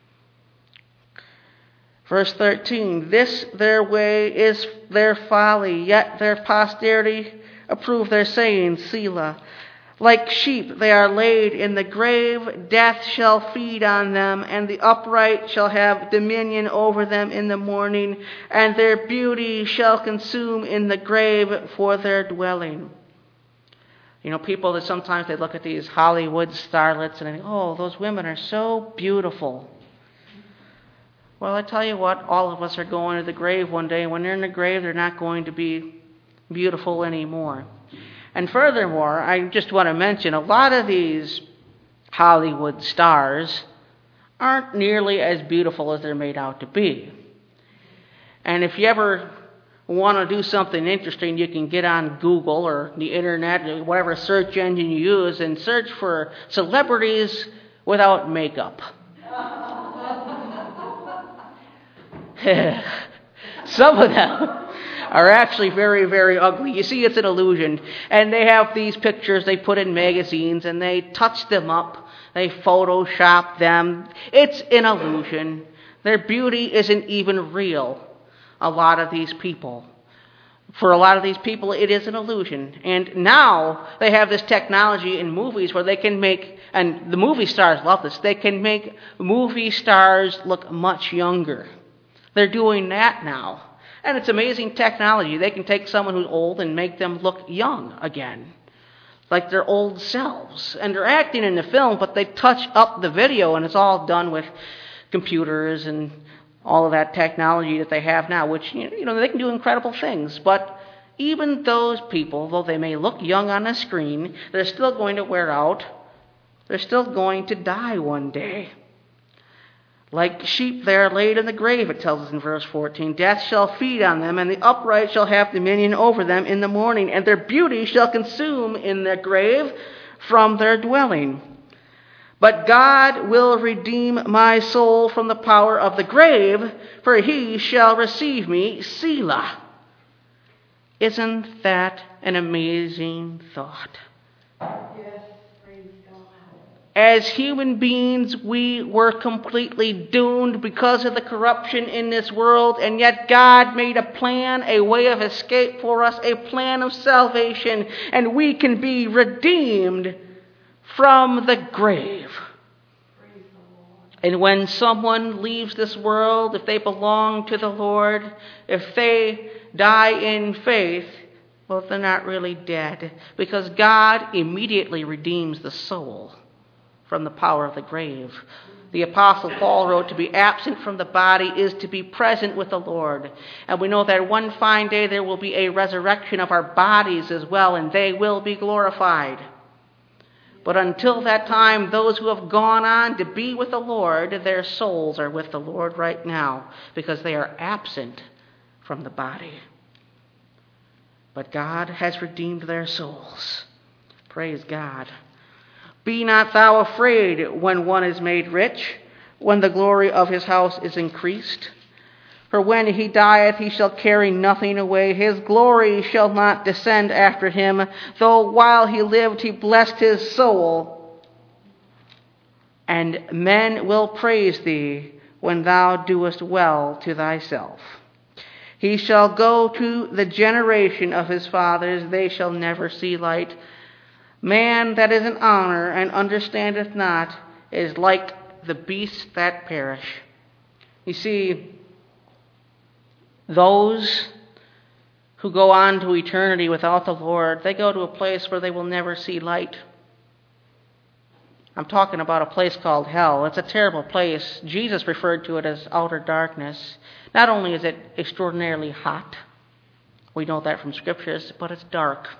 Verse 13, this their way is their folly, yet their posterity approve their saying, Selah. Like sheep they are laid in the grave, death shall feed on them, and the upright shall have dominion over them in the morning, and their beauty shall consume in the grave for their dwelling. People that sometimes they look at these Hollywood starlets and they think, oh, those women are so beautiful. Well, I tell you what, all of us are going to the grave one day. When they're in the grave, they're not going to be beautiful anymore. And furthermore, I just want to mention, a lot of these Hollywood stars aren't nearly as beautiful as they're made out to be. And if you ever want to do something interesting, you can get on Google or the internet, whatever search engine you use, and search for celebrities without makeup. Some of them are actually very, very ugly. You see, it's an illusion. And they have these pictures they put in magazines, and they touch them up. They Photoshop them. It's an illusion. Their beauty isn't even real. A lot of these people. For a lot of these people, it is an illusion. And now they have this technology in movies where they can make, and the movie stars love this, they can make movie stars look much younger. They're doing that now. And it's amazing technology. They can take someone who's old and make them look young again, like their old selves. And they're acting in the film, but they touch up the video, and it's all done with computers and all of that technology that they have now, which, they can do incredible things. But even those people, though they may look young on the screen, they're still going to wear out. They're still going to die one day. Like sheep they are laid in the grave, it tells us in verse 14. Death shall feed on them, and the upright shall have dominion over them in the morning, and their beauty shall consume in the grave from their dwelling. But God will redeem my soul from the power of the grave, for he shall receive me, Selah. Isn't that an amazing thought? Yes, praise God. As human beings, we were completely doomed because of the corruption in this world, and yet God made a plan, a way of escape for us, a plan of salvation, and we can be redeemed from the grave. And when someone leaves this world, if they belong to the Lord, if they die in faith, well, they're not really dead, because God immediately redeems the soul from the power of the grave. The Apostle Paul wrote, to be absent from the body is to be present with the Lord. And we know that one fine day there will be a resurrection of our bodies as well, and they will be glorified. But until that time, those who have gone on to be with the Lord, their souls are with the Lord right now, because they are absent from the body. But God has redeemed their souls. Praise God. Be not thou afraid when one is made rich, when the glory of his house is increased. For when he dieth, he shall carry nothing away. His glory shall not descend after him, though while he lived he blessed his soul. And men will praise thee when thou doest well to thyself. He shall go to the generation of his fathers. They shall never see light. Man that is in honor and understandeth not is like the beasts that perish. You see, those who go on to eternity without the Lord, they go to a place where they will never see light. I'm talking about a place called hell. It's a terrible place. Jesus referred to it as outer darkness. Not only is it extraordinarily hot, we know that from scriptures, but it's dark.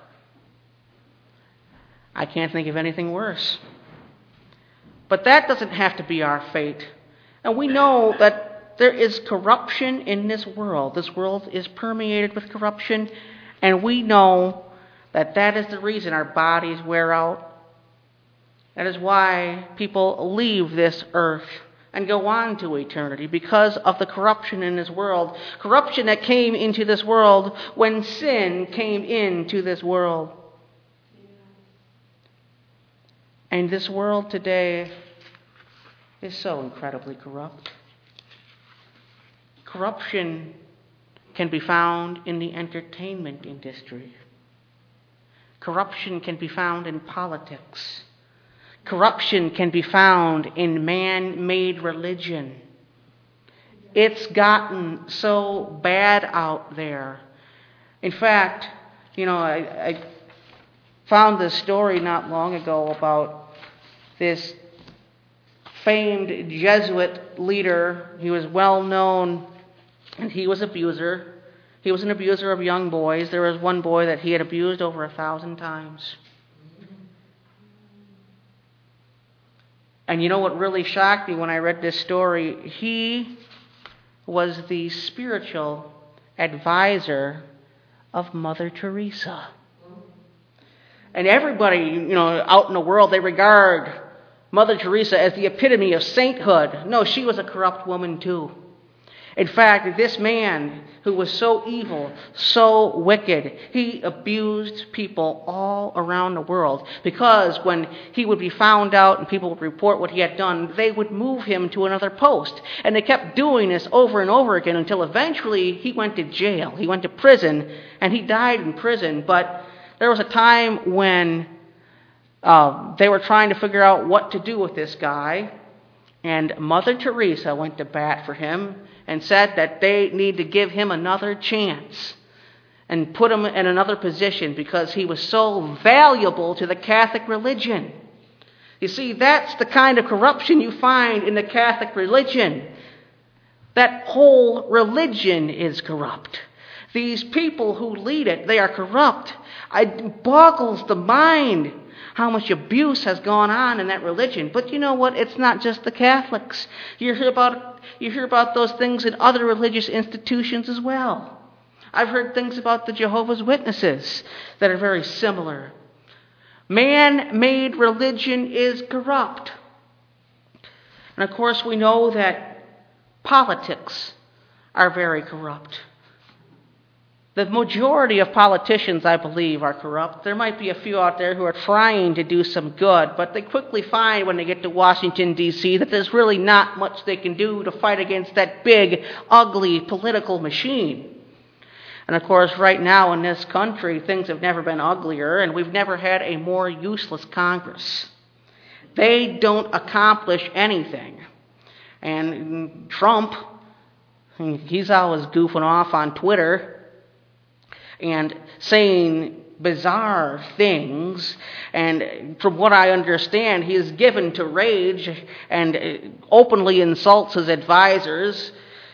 I can't think of anything worse. But that doesn't have to be our fate. And we know that there is corruption in this world. This world is permeated with corruption, and we know that that is the reason our bodies wear out. That is why people leave this earth and go on to eternity, because of the corruption in this world. Corruption that came into this world when sin came into this world. And this world today is so incredibly corrupt. Corruption can be found in the entertainment industry. Corruption can be found in politics. Corruption can be found in man-made religion. It's gotten so bad out there. In fact, I found this story not long ago about this famed Jesuit leader. He was well known, and he was an abuser. He was an abuser of young boys. There was one boy that he had abused over 1,000 times. And you know what really shocked me when I read this story? He was the spiritual advisor of Mother Teresa. And everybody, out in the world, they regard Mother Teresa as the epitome of sainthood. No, she was a corrupt woman too. In fact, this man who was so evil, so wicked, he abused people all around the world, because when he would be found out and people would report what he had done, they would move him to another post. And they kept doing this over and over again until eventually he went to jail. He went to prison, and he died in prison. But there was a time when they were trying to figure out what to do with this guy, and Mother Teresa went to bat for him and said that they need to give him another chance and put him in another position because he was so valuable to the Catholic religion. You see, that's the kind of corruption you find in the Catholic religion. That whole religion is corrupt. These people who lead it, they are corrupt. It boggles the mind how much abuse has gone on in that religion. But you know what? It's not just the Catholics. You hear about those things in other religious institutions as well. I've heard things about the Jehovah's Witnesses that are very similar. Man-made religion is corrupt. And of course, we know that politics are very corrupt. The majority of politicians, I believe, are corrupt. There might be a few out there who are trying to do some good, but they quickly find when they get to Washington, D.C., that there's really not much they can do to fight against that big, ugly political machine. And of course, right now in this country, things have never been uglier, and we've never had a more useless Congress. They don't accomplish anything. And Trump, he's always goofing off on Twitter and saying bizarre things, and from what I understand, he is given to rage and openly insults his advisors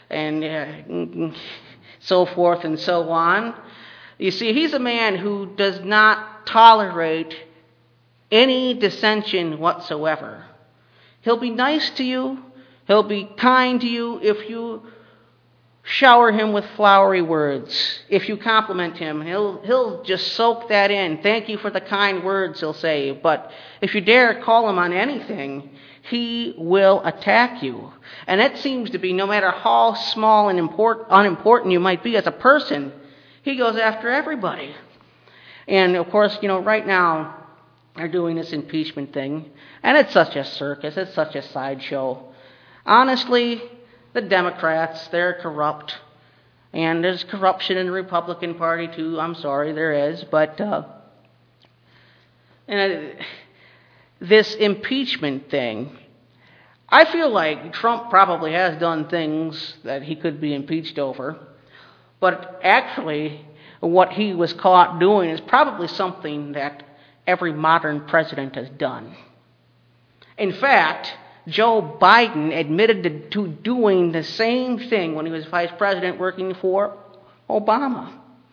and so forth and so on. You see, he's a man who does not tolerate any dissension whatsoever. He'll be nice to you, he'll be kind to you if you shower him with flowery words. If you compliment him, he'll just soak that in. Thank you for the kind words, he'll say. But if you dare call him on anything, he will attack you. And that seems to be, no matter how small and unimportant you might be as a person, he goes after everybody. And of course, right now they're doing this impeachment thing, and it's such a circus, it's such a sideshow. Honestly, the Democrats, they're corrupt. And there's corruption in the Republican Party, too. I'm sorry, there is. But And this impeachment thing, I feel like Trump probably has done things that he could be impeached over, but actually what he was caught doing is probably something that every modern president has done. In fact, Joe Biden admitted to doing the same thing when he was vice president working for Obama.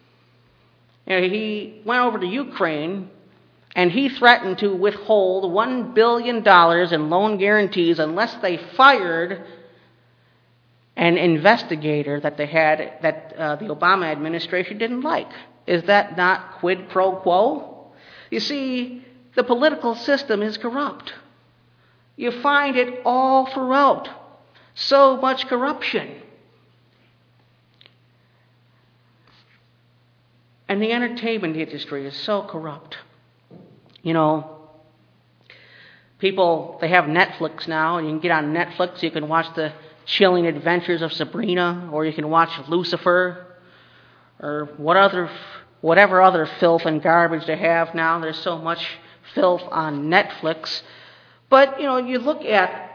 He went over to Ukraine and he threatened to withhold $1 billion in loan guarantees unless they fired an investigator that the Obama administration didn't like. Is that not quid pro quo? You see, the political system is corrupt. You find it all throughout. So much corruption. And the entertainment industry is so corrupt. You know, people, they have Netflix now, and you can get on Netflix, you can watch the chilling adventures of Sabrina, or you can watch Lucifer, or whatever other filth and garbage they have now. There's so much filth on Netflix. But, you know, you look at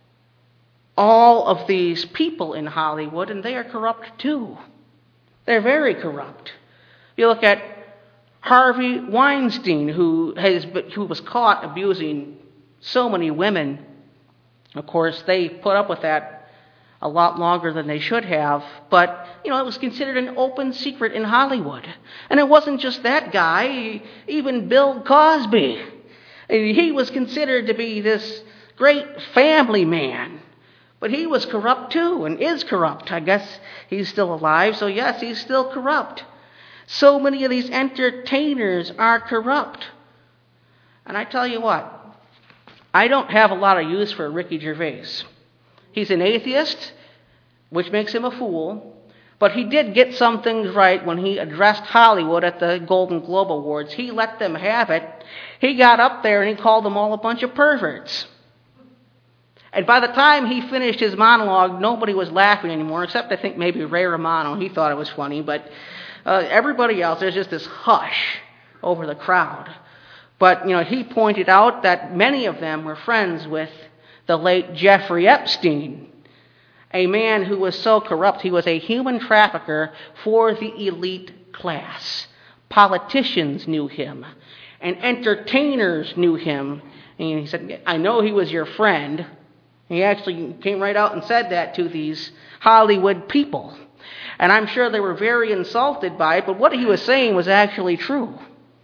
all of these people in Hollywood, and they are corrupt too. They're very corrupt. You look at Harvey Weinstein, who was caught abusing so many women. Of course, they put up with that a lot longer than they should have. But, you know, it was considered an open secret in Hollywood. And it wasn't just that guy, even Bill Cosby. He was considered to be this great family man. But he was corrupt too, and is corrupt. I guess he's still alive, so yes, he's still corrupt. So many of these entertainers are corrupt. And I tell you what, I don't have a lot of use for Ricky Gervais. He's an atheist, which makes him a fool. But he did get some things right when he addressed Hollywood at the Golden Globe Awards. He let them have it. He got up there and he called them all a bunch of perverts. And by the time he finished his monologue, nobody was laughing anymore, except I think maybe Ray Romano. He thought it was funny, but everybody else, there's just this hush over the crowd. But, you know, he pointed out that many of them were friends with the late Jeffrey Epstein, a man who was so corrupt, he was a human trafficker for the elite class. Politicians knew him, and entertainers knew him. And he said, I know he was your friend. He actually came right out and said that to these Hollywood people. And I'm sure they were very insulted by it, but what he was saying was actually true.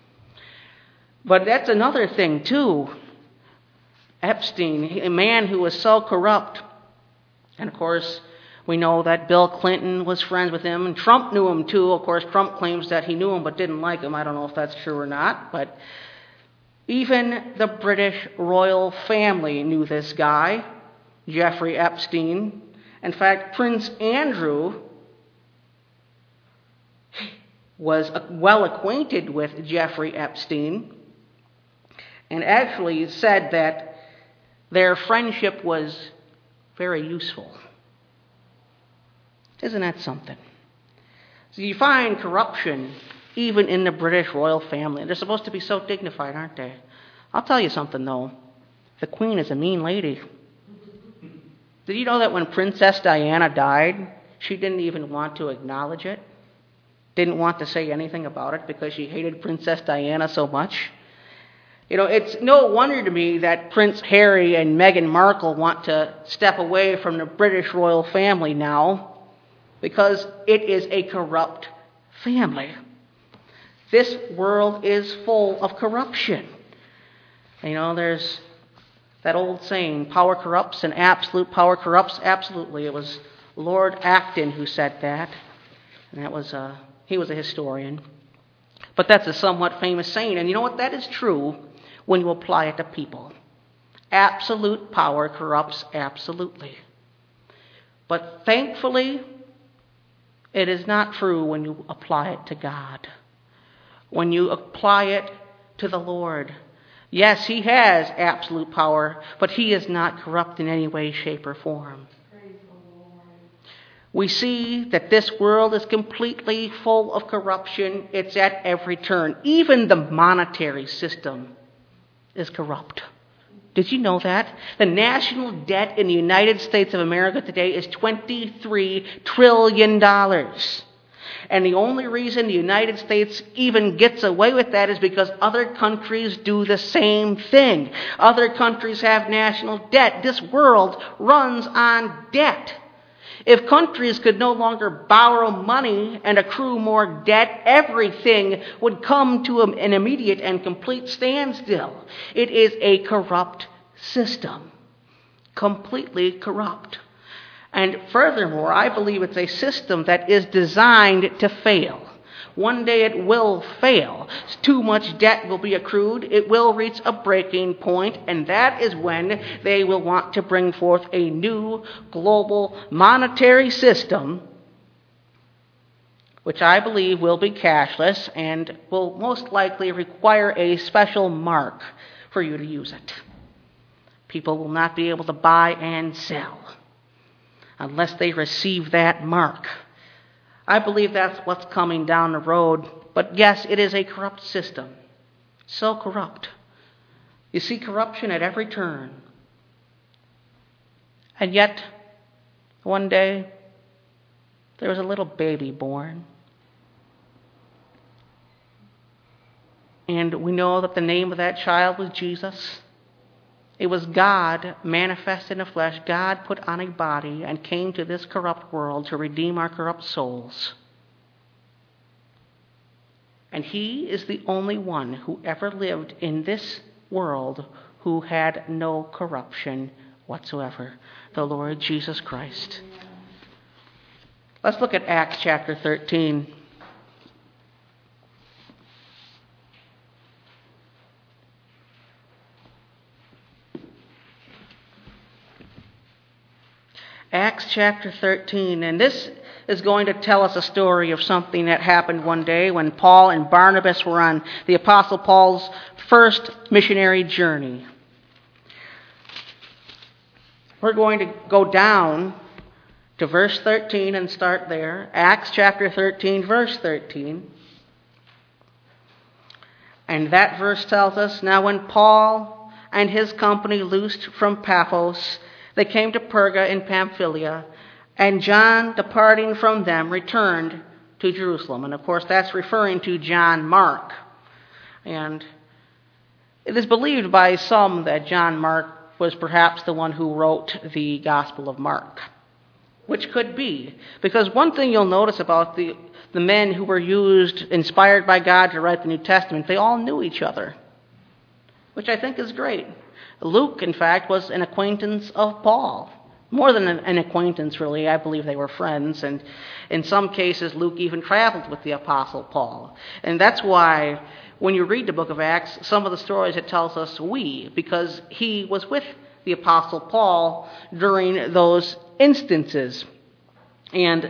But that's another thing, too. Epstein, a man who was so corrupt. And, of course, we know that Bill Clinton was friends with him, and Trump knew him, too. Of course, Trump claims that he knew him but didn't like him. I don't know if that's true or not. But even the British royal family knew this guy, Jeffrey Epstein. In fact, Prince Andrew was well acquainted with Jeffrey Epstein and actually said that their friendship was very useful. Isn't that something? So you find corruption even in the British royal family. They're supposed to be so dignified, aren't they? I'll tell you something, though. The Queen is a mean lady. Did you know that when Princess Diana died, she didn't even want to acknowledge it? Didn't want to say anything about it because she hated Princess Diana so much? You know, it's no wonder to me that Prince Harry and Meghan Markle want to step away from the British royal family now, because it is a corrupt family. This world is full of corruption. You know, there's that old saying, power corrupts and absolute power corrupts absolutely. It was Lord Acton who said that, and that was he was a historian. But that's a somewhat famous saying, and you know what? That is true when you apply it to people. Absolute power corrupts absolutely. But thankfully, it is not true when you apply it to God. When you apply it to the Lord. Yes, He has absolute power, but He is not corrupt in any way, shape, or form. We see that this world is completely full of corruption. It's at every turn. Even the monetary system is corrupt. Did you know that? The national debt in the United States of America today is $23 trillion. And the only reason the United States even gets away with that is because other countries do the same thing. Other countries have national debt. This world runs on debt. If countries could no longer borrow money and accrue more debt, everything would come to an immediate and complete standstill. It is a corrupt system. Completely corrupt. And furthermore, I believe it's a system that is designed to fail. One day it will fail. Too much debt will be accrued. It will reach a breaking point, and that is when they will want to bring forth a new global monetary system, which I believe will be cashless and will most likely require a special mark for you to use it. People will not be able to buy and sell unless they receive that mark. I believe that's what's coming down the road. But yes, it is a corrupt system. So corrupt. You see corruption at every turn. And yet, one day, there was a little baby born. And we know that the name of that child was Jesus. It was God manifest in the flesh. God put on a body and came to this corrupt world to redeem our corrupt souls. And he is the only one who ever lived in this world who had no corruption whatsoever, the Lord Jesus Christ. Let's look at Acts chapter 13. Acts chapter 13, and this is going to tell us a story of something that happened one day when Paul and Barnabas were on the Apostle Paul's first missionary journey. We're going to go down to verse 13 and start there. Acts chapter 13, verse 13. And that verse tells us, "Now when Paul and his company loosed from Paphos, they came to Perga in Pamphylia, and John, departing from them, returned to Jerusalem." And of course, that's referring to John Mark. And it is believed by some that John Mark was perhaps the one who wrote the Gospel of Mark, which could be. Because one thing you'll notice about the men who were inspired by God to write the New Testament, they all knew each other, which I think is great. Luke, in fact, was an acquaintance of Paul. More than an acquaintance, really. I believe they were friends. And in some cases, Luke even traveled with the Apostle Paul. And that's why, when you read the book of Acts, some of the stories it tells us because he was with the Apostle Paul during those instances. And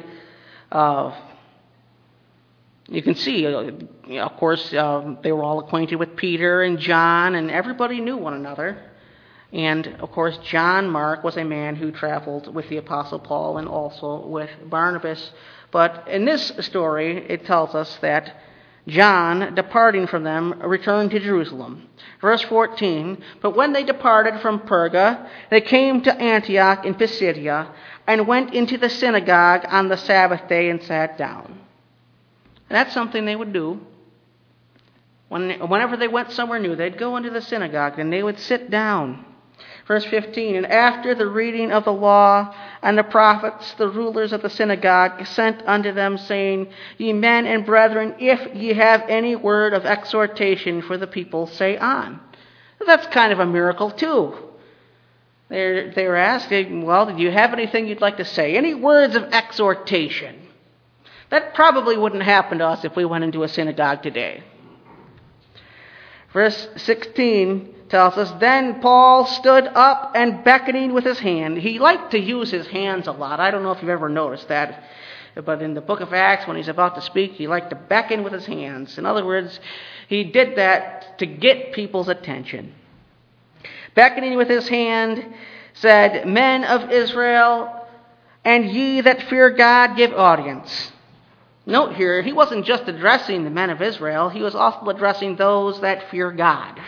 you can see, of course, they were all acquainted with Peter and John, and everybody knew one another. And, of course, John Mark was a man who traveled with the Apostle Paul and also with Barnabas. But in this story, it tells us that John, departing from them, returned to Jerusalem. Verse 14, "But when they departed from Perga, they came to Antioch in Pisidia, and went into the synagogue on the Sabbath day and sat down." And that's something they would do. Whenever they went somewhere new, they'd go into the synagogue and they would sit down. Verse 15, "And after the reading of the law and the prophets, the rulers of the synagogue sent unto them, saying, Ye men and brethren, if ye have any word of exhortation for the people, say on." That's kind of a miracle too. They were asking, well, do you have anything you'd like to say? Any words of exhortation? That probably wouldn't happen to us if we went into a synagogue today. Verse 16 tells us, "Then Paul stood up and beckoning with his hand." He liked to use his hands a lot. I don't know if you've ever noticed that. But in the book of Acts, when he's about to speak, he liked to beckon with his hands. In other words, he did that to get people's attention. Beckoning with his hand, said, "Men of Israel, and ye that fear God, give audience." Note here, he wasn't just addressing the men of Israel. He was also addressing those that fear God.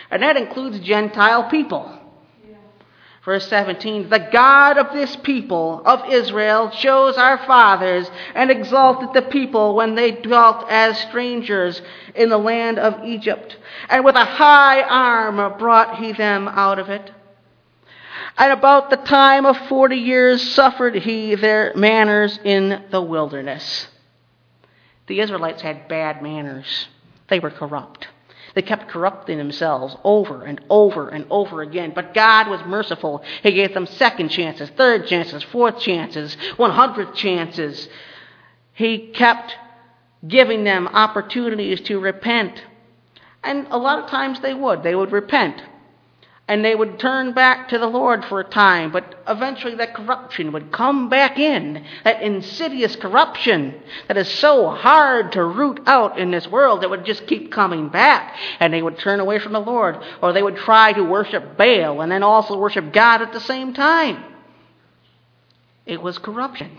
And that includes Gentile people. Yeah. Verse 17, the God of this people of Israel chose our fathers and exalted the people when they dwelt as strangers in the land of Egypt. And with a high arm brought he them out of it. And about the time of 40 years suffered he their manners in the wilderness. The Israelites had bad manners. They were corrupt. They kept corrupting themselves over and over and over again. But God was merciful. He gave them second chances, third chances, fourth chances, 100th chances. He kept giving them opportunities to repent. And a lot of times they would repent. And they would turn back to the Lord for a time, but eventually that corruption would come back in, that insidious corruption that is so hard to root out in this world that would just keep coming back. And they would turn away from the Lord, or they would try to worship Baal and then also worship God at the same time. It was corruption.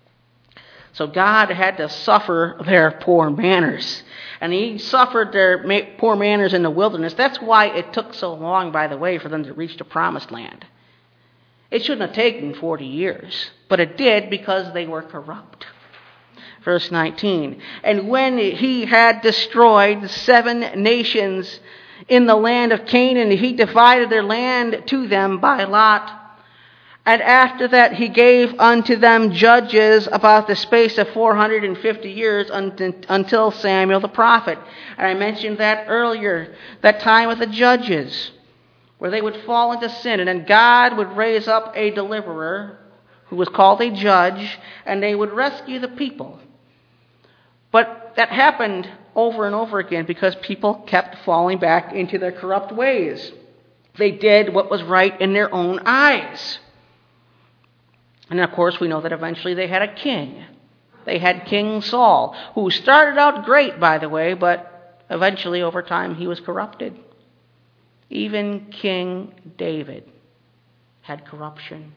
So God had to suffer their poor manners. And he suffered their poor manners in the wilderness. That's why it took so long, by the way, for them to reach the promised land. It shouldn't have taken 40 years, but it did because they were corrupt. Verse 19, and when he had destroyed 7 nations in the land of Canaan, he divided their land to them by lot. And after that he gave unto them judges about the space of 450 years until Samuel the prophet. And I mentioned that earlier, that time of the judges, where they would fall into sin, and then God would raise up a deliverer who was called a judge, and they would rescue the people. But that happened over and over again because people kept falling back into their corrupt ways. They did what was right in their own eyes. And of course, we know that eventually they had a king. They had King Saul, who started out great, by the way, but eventually over time he was corrupted. Even King David had corruption.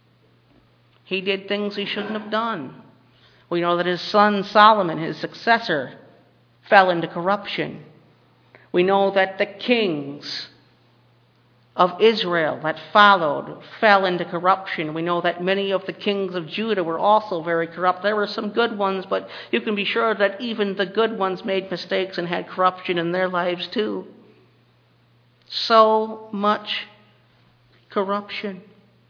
He did things he shouldn't have done. We know that his son Solomon, his successor, fell into corruption. We know that the kings of Israel that followed fell into corruption. We know that many of the kings of Judah were also very corrupt. There were some good ones, but you can be sure that even the good ones made mistakes and had corruption in their lives too. So much corruption.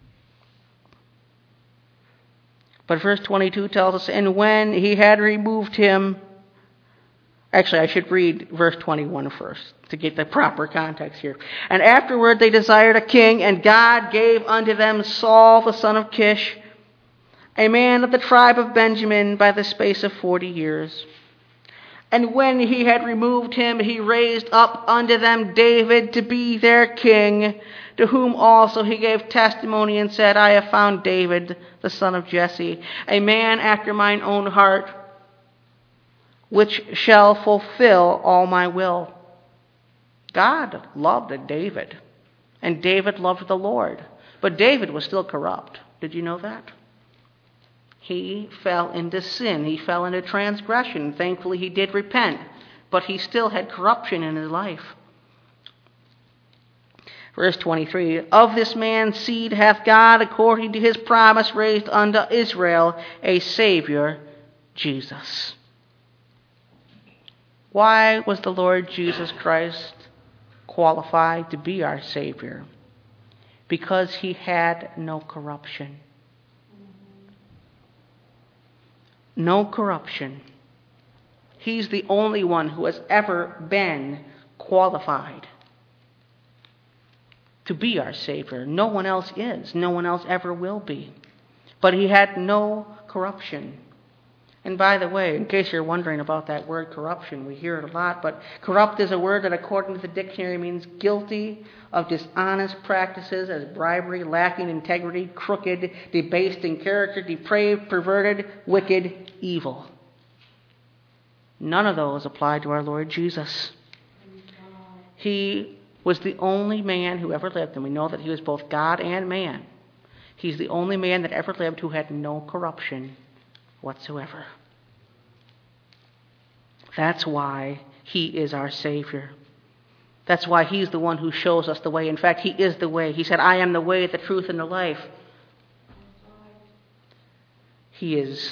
But verse 22 tells us, and when he had removed him, actually, I should read verse 21 first to get the proper context here. And afterward they desired a king, and God gave unto them Saul the son of Kish, a man of the tribe of Benjamin, by the space of 40 years. And when he had removed him, he raised up unto them David to be their king, to whom also he gave testimony and said, I have found David, the son of Jesse, a man after mine own heart, which shall fulfill all my will. God loved David, and David loved the Lord. But David was still corrupt. Did you know that? He fell into sin. He fell into transgression. Thankfully, he did repent, but he still had corruption in his life. Verse 23, of this man's seed hath God, according to his promise, raised unto Israel a Savior, Jesus. Why was the Lord Jesus Christ qualified to be our Savior? Because he had no corruption. No corruption. He's the only one who has ever been qualified to be our Savior. No one else is. No one else ever will be. But he had no corruption. And by the way, in case you're wondering about that word corruption, we hear it a lot, but corrupt is a word that according to the dictionary means guilty of dishonest practices as bribery, lacking integrity, crooked, debased in character, depraved, perverted, wicked, evil. None of those apply to our Lord Jesus. He was the only man who ever lived, and we know that he was both God and man. He's the only man that ever lived who had no corruption whatsoever. That's why he is our Savior. That's why he's the one who shows us the way. In fact, he is the way. He said, I am the way, the truth, and the life. He is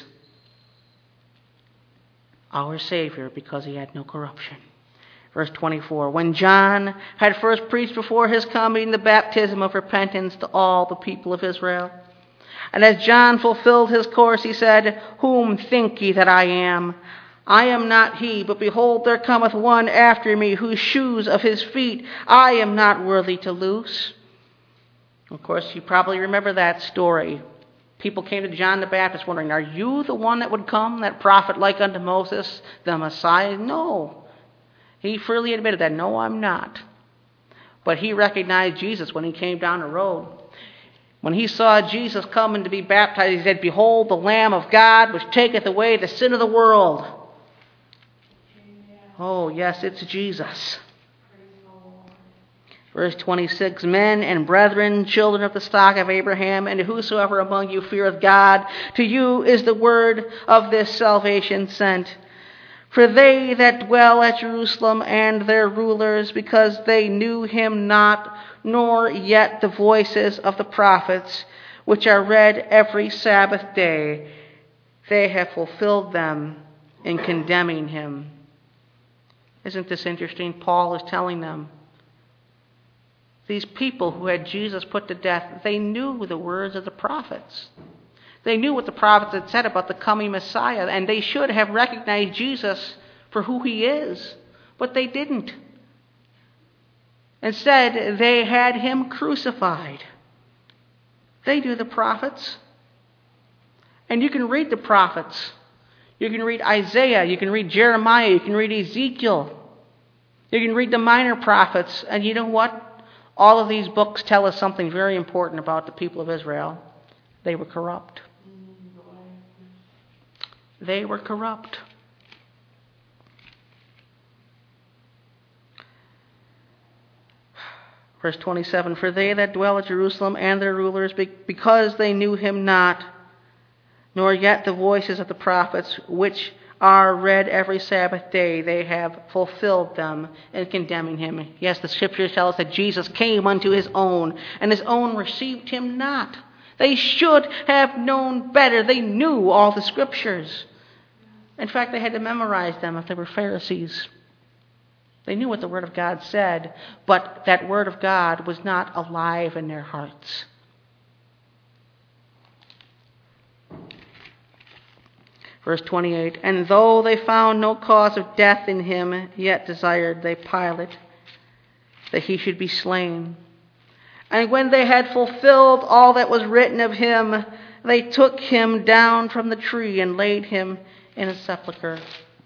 our Savior because he had no corruption. Verse 24, when John had first preached before his coming the baptism of repentance to all the people of Israel, and as John fulfilled his course, he said, whom think ye that I am? I am not he, but behold, there cometh one after me, whose shoes of his feet I am not worthy to loose. Of course, you probably remember that story. People came to John the Baptist wondering, are you the one that would come, that prophet like unto Moses, the Messiah? No. He freely admitted that, no, I'm not. But he recognized Jesus when he came down the road. When he saw Jesus coming to be baptized, he said, behold, the Lamb of God, which taketh away the sin of the world. Oh, yes, it's Jesus. Verse 26, men and brethren, children of the stock of Abraham, and whosoever among you feareth God, to you is the word of this salvation sent. For they that dwell at Jerusalem and their rulers, because they knew him not, nor yet the voices of the prophets, which are read every Sabbath day, they have fulfilled them in condemning him. Isn't this interesting? Paul is telling them, these people who had Jesus put to death, they knew the words of the prophets. They knew what the prophets had said about the coming Messiah, and they should have recognized Jesus for who he is, but they didn't. Instead, they had him crucified. They knew the prophets. And you can read the prophets. You can read Isaiah, you can read Jeremiah, you can read Ezekiel. You can read the minor prophets, and you know what? All of these books tell us something very important about the people of Israel. They were corrupt. They were corrupt. Verse 27, for they that dwell at Jerusalem and their rulers, because they knew him not, nor yet the voices of the prophets, which are read every Sabbath day, they have fulfilled them in condemning him. Yes, the scriptures tell us that Jesus came unto his own, and his own received him not. They should have known better. They knew all the scriptures. In fact, they had to memorize them if they were Pharisees. They knew what the Word of God said, but that Word of God was not alive in their hearts. Verse 28, and though they found no cause of death in him, yet desired they Pilate that he should be slain. And when they had fulfilled all that was written of him, they took him down from the tree and laid him in a sepulchre.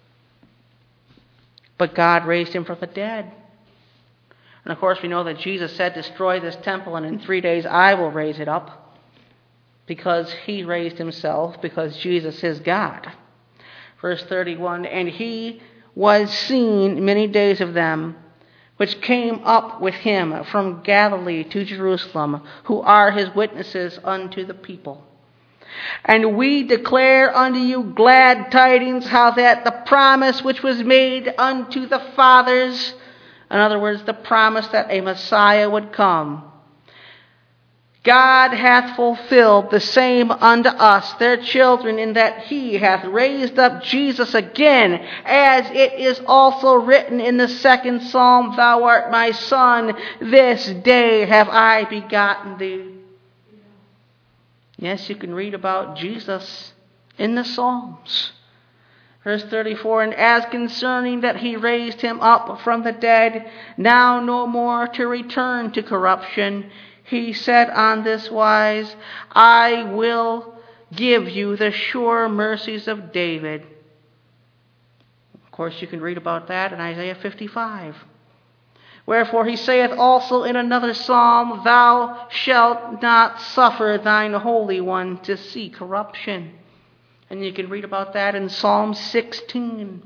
But God raised him from the dead. And of course we know that Jesus said, destroy this temple and in 3 days I will raise it up. Because he raised himself, because Jesus is God. Verse 31, and he was seen many days of them, which came up with him from Galilee to Jerusalem, who are his witnesses unto the people. And we declare unto you glad tidings, how that the promise which was made unto the fathers, in other words, the promise that a Messiah would come, God hath fulfilled the same unto us, their children, in that he hath raised up Jesus again, as it is also written in the 2nd Psalm, thou art my son, this day have I begotten thee. Yes, you can read about Jesus in the Psalms. Verse 34, and as concerning that he raised him up from the dead, now no more to return to corruption, he said on this wise, I will give you the sure mercies of David. Of course, you can read about that in Isaiah 55. Wherefore he saith also in another psalm, thou shalt not suffer thine Holy One to see corruption. And you can read about that in Psalm 16.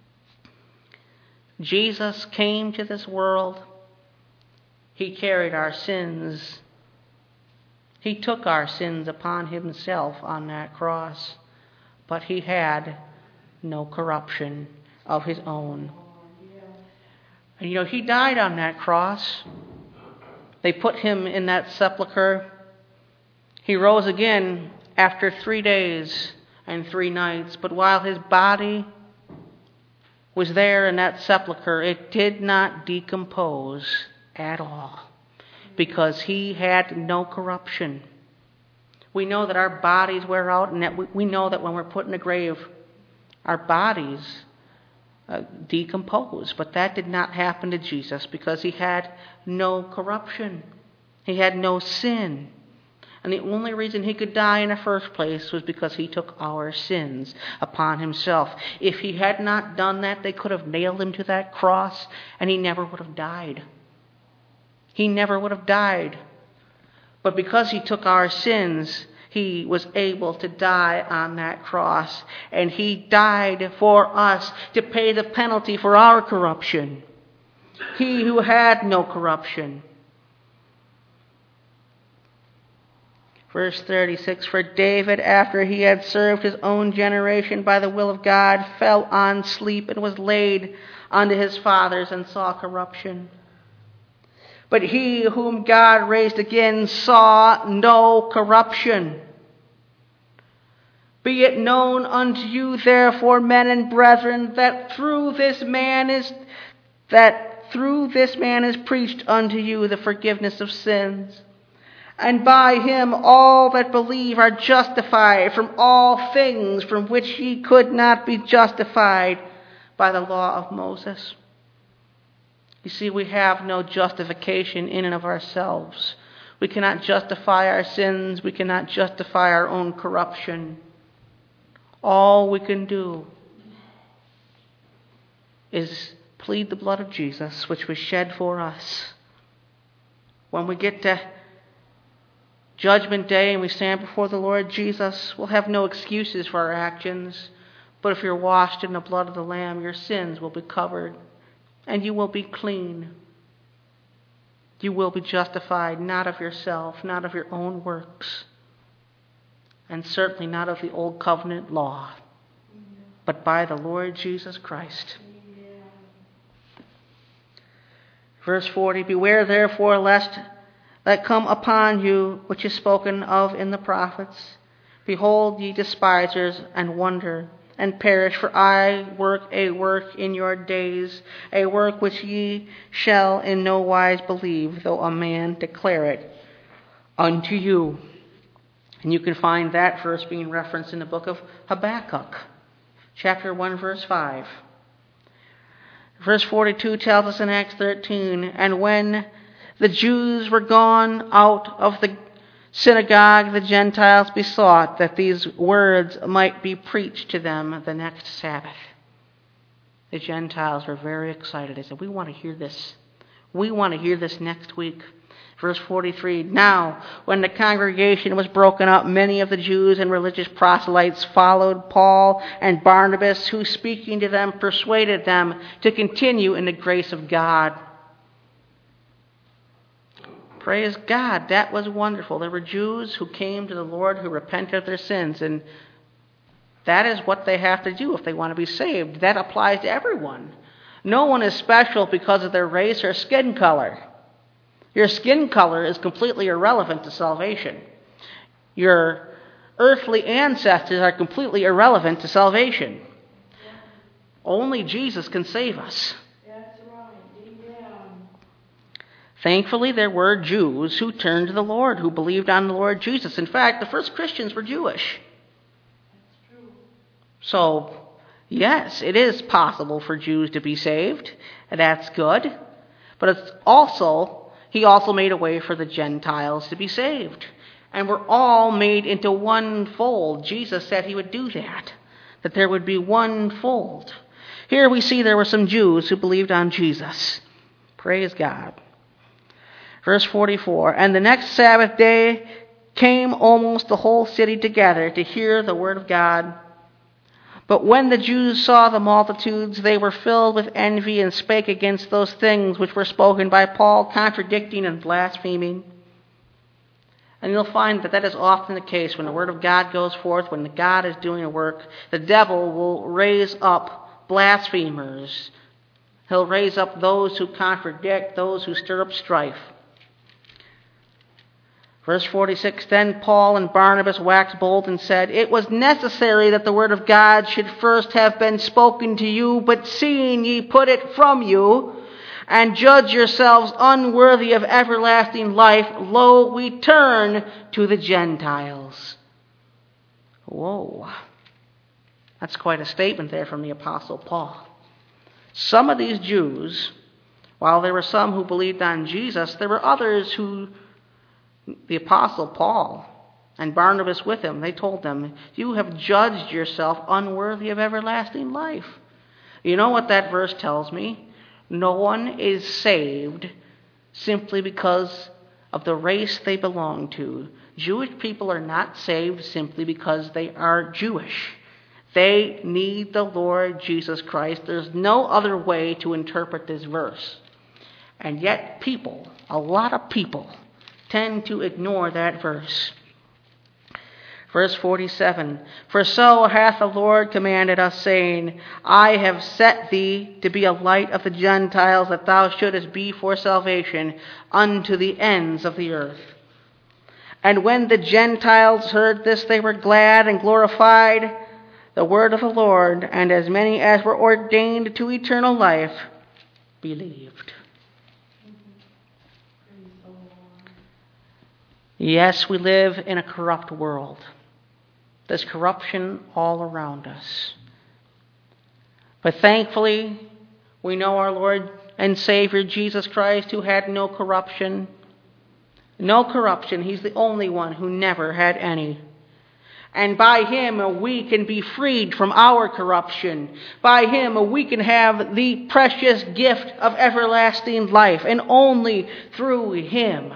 Jesus came to this world. He carried our sins. He took our sins upon himself on that cross. But he had no corruption of his own. And he died on that cross. They put him in that sepulcher. He rose again after 3 days and 3 nights. But while his body was there in that sepulcher, it did not decompose at all, because he had no corruption. We know that our bodies wear out, and that we know that when we're put in the grave, our bodies decompose. But that did not happen to Jesus, because he had no corruption. He had no sin. And the only reason he could die in the first place was because he took our sins upon himself. If he had not done that, they could have nailed him to that cross, and he never would have died. He never would have died. But because he took our sins, he was able to die on that cross. And he died for us to pay the penalty for our corruption. He who had no corruption. Verse 36, for David, after he had served his own generation by the will of God, fell on sleep and was laid unto his fathers and saw corruption. But he whom God raised again saw no corruption. Be it known unto you, therefore, men and brethren, that through this man is preached unto you the forgiveness of sins. And by him all that believe are justified from all things from which ye could not be justified by the law of Moses. You see, we have no justification in and of ourselves. We cannot justify our sins. We cannot justify our own corruption. All we can do is plead the blood of Jesus, which was shed for us. When we get to Judgment Day and we stand before the Lord Jesus, we'll have no excuses for our actions. But if you're washed in the blood of the Lamb, your sins will be covered and you will be clean. You will be justified, not of yourself, not of your own works, and certainly not of the old covenant law, but by the Lord Jesus Christ. Verse 40, beware therefore lest that come upon you which is spoken of in the prophets. Behold, ye despisers, and wonder, and perish, for I work a work in your days, a work which ye shall in no wise believe, though a man declare it unto you. And you can find that verse being referenced in the book of Habakkuk, chapter 1, verse 5. Verse 42 tells us in Acts 13, and when the Jews were gone out of the synagogue, the Gentiles besought that these words might be preached to them the next Sabbath. The Gentiles were very excited. They said, we want to hear this. We want to hear this next week. Verse 43, now, when the congregation was broken up, many of the Jews and religious proselytes followed Paul and Barnabas, who, speaking to them, persuaded them to continue in the grace of God. Praise God, that was wonderful. There were Jews who came to the Lord who repented of their sins, and that is what they have to do if they want to be saved. That applies to everyone. No one is special because of their race or skin color. Your skin color is completely irrelevant to salvation. Your earthly ancestors are completely irrelevant to salvation. Only Jesus can save us. Thankfully, there were Jews who turned to the Lord, who believed on the Lord Jesus. In fact, the first Christians were Jewish. That's true. So, yes, it is possible for Jews to be saved, and that's good. But he also made a way for the Gentiles to be saved. And we're all made into one fold. Jesus said he would do that there would be one fold. Here we see there were some Jews who believed on Jesus. Praise God. Verse 44, and the next Sabbath day came almost the whole city together to hear the word of God. But when the Jews saw the multitudes, they were filled with envy and spake against those things which were spoken by Paul, contradicting and blaspheming. And you'll find that is often the case when the word of God goes forth, when God is doing a work, the devil will raise up blasphemers He'll raise up those who contradict, those who stir up strife. Verse 46, then Paul and Barnabas waxed bold and said, it was necessary that the word of God should first have been spoken to you, but seeing ye put it from you, and judge yourselves unworthy of everlasting life, lo, we turn to the Gentiles. Whoa. That's quite a statement there from the Apostle Paul. Some of these Jews, while there were some who believed on Jesus, there were others who, the Apostle Paul and Barnabas with him, they told them, you have judged yourself unworthy of everlasting life. You know what that verse tells me? No one is saved simply because of the race they belong to. Jewish people are not saved simply because they are Jewish. They need the Lord Jesus Christ. There's no other way to interpret this verse. And yet people, a lot of people, tend to ignore that verse. Verse 47, for so hath the Lord commanded us, saying, I have set thee to be a light of the Gentiles, that thou shouldest be for salvation unto the ends of the earth. And when the Gentiles heard this, they were glad and glorified the word of the Lord, and as many as were ordained to eternal life believed. Yes, we live in a corrupt world. There's corruption all around us. But thankfully, we know our Lord and Savior Jesus Christ, who had no corruption. No corruption. He's the only one who never had any. And by him, we can be freed from our corruption. By him, we can have the precious gift of everlasting life, and only through him.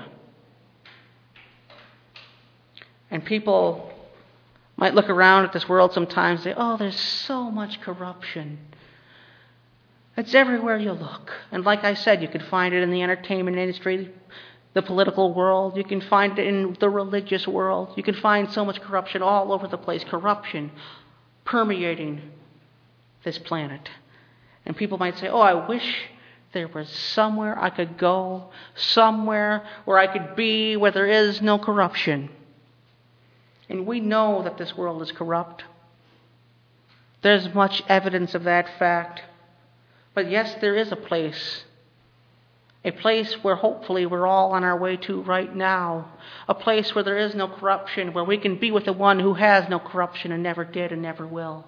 And people might look around at this world sometimes and say, oh, there's so much corruption. It's everywhere you look. And like I said, you could find it in the entertainment industry, the political world. You can find it in the religious world. You can find so much corruption all over the place. Corruption permeating this planet. And people might say, oh, I wish there was somewhere I could go, somewhere where I could be, where there is no corruption. And we know that this world is corrupt. There's much evidence of that fact. But yes, there is a place where hopefully we're all on our way to right now. A place where there is no corruption, where we can be with the one who has no corruption and never did and never will.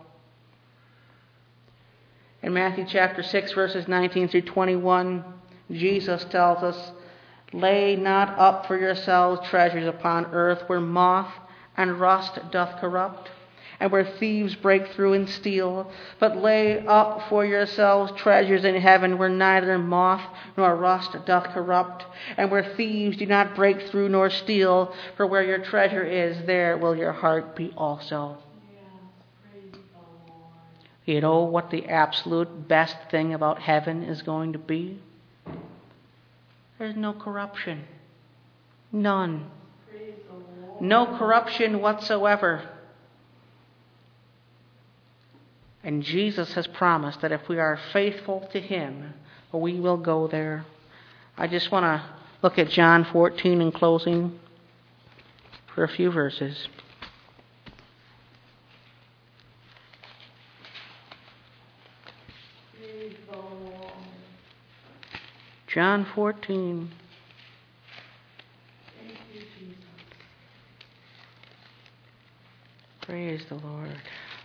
In Matthew chapter 6, verses 19 through 21, Jesus tells us, lay not up for yourselves treasures upon earth, where moth and rust doth corrupt, and where thieves break through and steal. But lay up for yourselves treasures in heaven, where neither moth nor rust doth corrupt, and where thieves do not break through nor steal. For where your treasure is, there will your heart be also. You know what the absolute best thing about heaven is going to be? There's no corruption. None. No corruption whatsoever. And Jesus has promised that if we are faithful to him, we will go there. I just want to look at John 14 in closing for a few verses. John 14. Praise the Lord.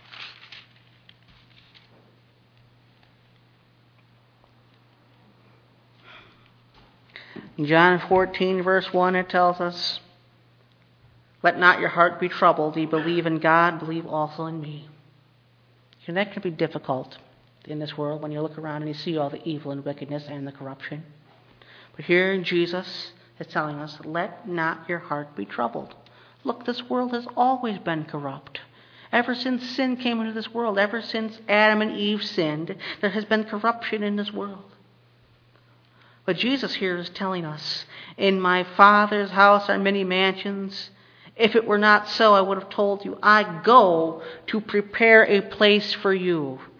In John 14, verse 1, it tells us, let not your heart be troubled. Ye believe in God, believe also in me. And that can be difficult in this world when you look around and you see all the evil and wickedness and the corruption. But here Jesus is telling us, let not your heart be troubled. Look, this world has always been corrupt. Ever since sin came into this world, ever since Adam and Eve sinned, there has been corruption in this world. But Jesus here is telling us, in my Father's house are many mansions. If it were not so, I would have told you, I go to prepare a place for you.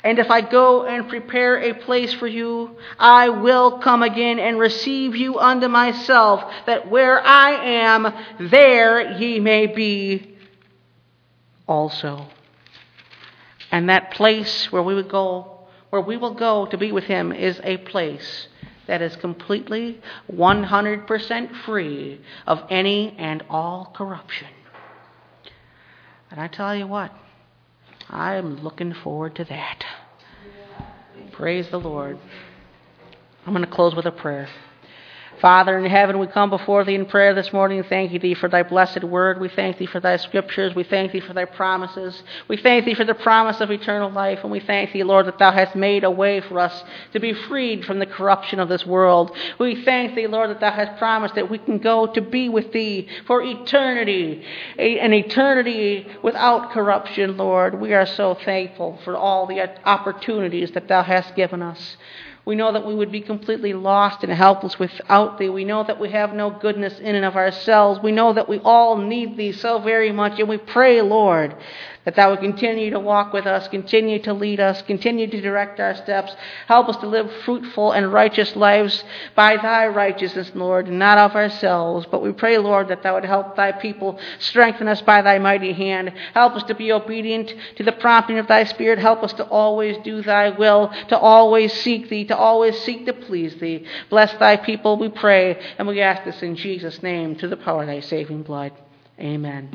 And if I go and prepare a place for you, I will come again and receive you unto myself, that where I am, there ye may be also. And that place where we will go to be with him, is a place that is completely 100% free of any and all corruption. And I tell you what, I'm looking forward to that. Praise the Lord. I'm going to close with a prayer. Father in heaven, we come before thee in prayer this morning. Thank thee for thy blessed word. We thank thee for thy scriptures. We thank thee for thy promises. We thank thee for the promise of eternal life. And we thank thee, Lord, that thou hast made a way for us to be freed from the corruption of this world. We thank thee, Lord, that thou hast promised that we can go to be with thee for eternity, an eternity without corruption, Lord. We are so thankful for all the opportunities that thou hast given us. We know that we would be completely lost and helpless without thee. We know that we have no goodness in and of ourselves. We know that we all need thee so very much. And we pray, Lord, that thou would continue to walk with us, continue to lead us, continue to direct our steps. Help us to live fruitful and righteous lives by thy righteousness, Lord, and not of ourselves. But we pray, Lord, that thou would help thy people, strengthen us by thy mighty hand. Help us to be obedient to the prompting of thy Spirit. Help us to always do thy will, to always seek thee, to always seek to please thee. Bless thy people, we pray, and we ask this in Jesus' name, to the power of thy saving blood. Amen.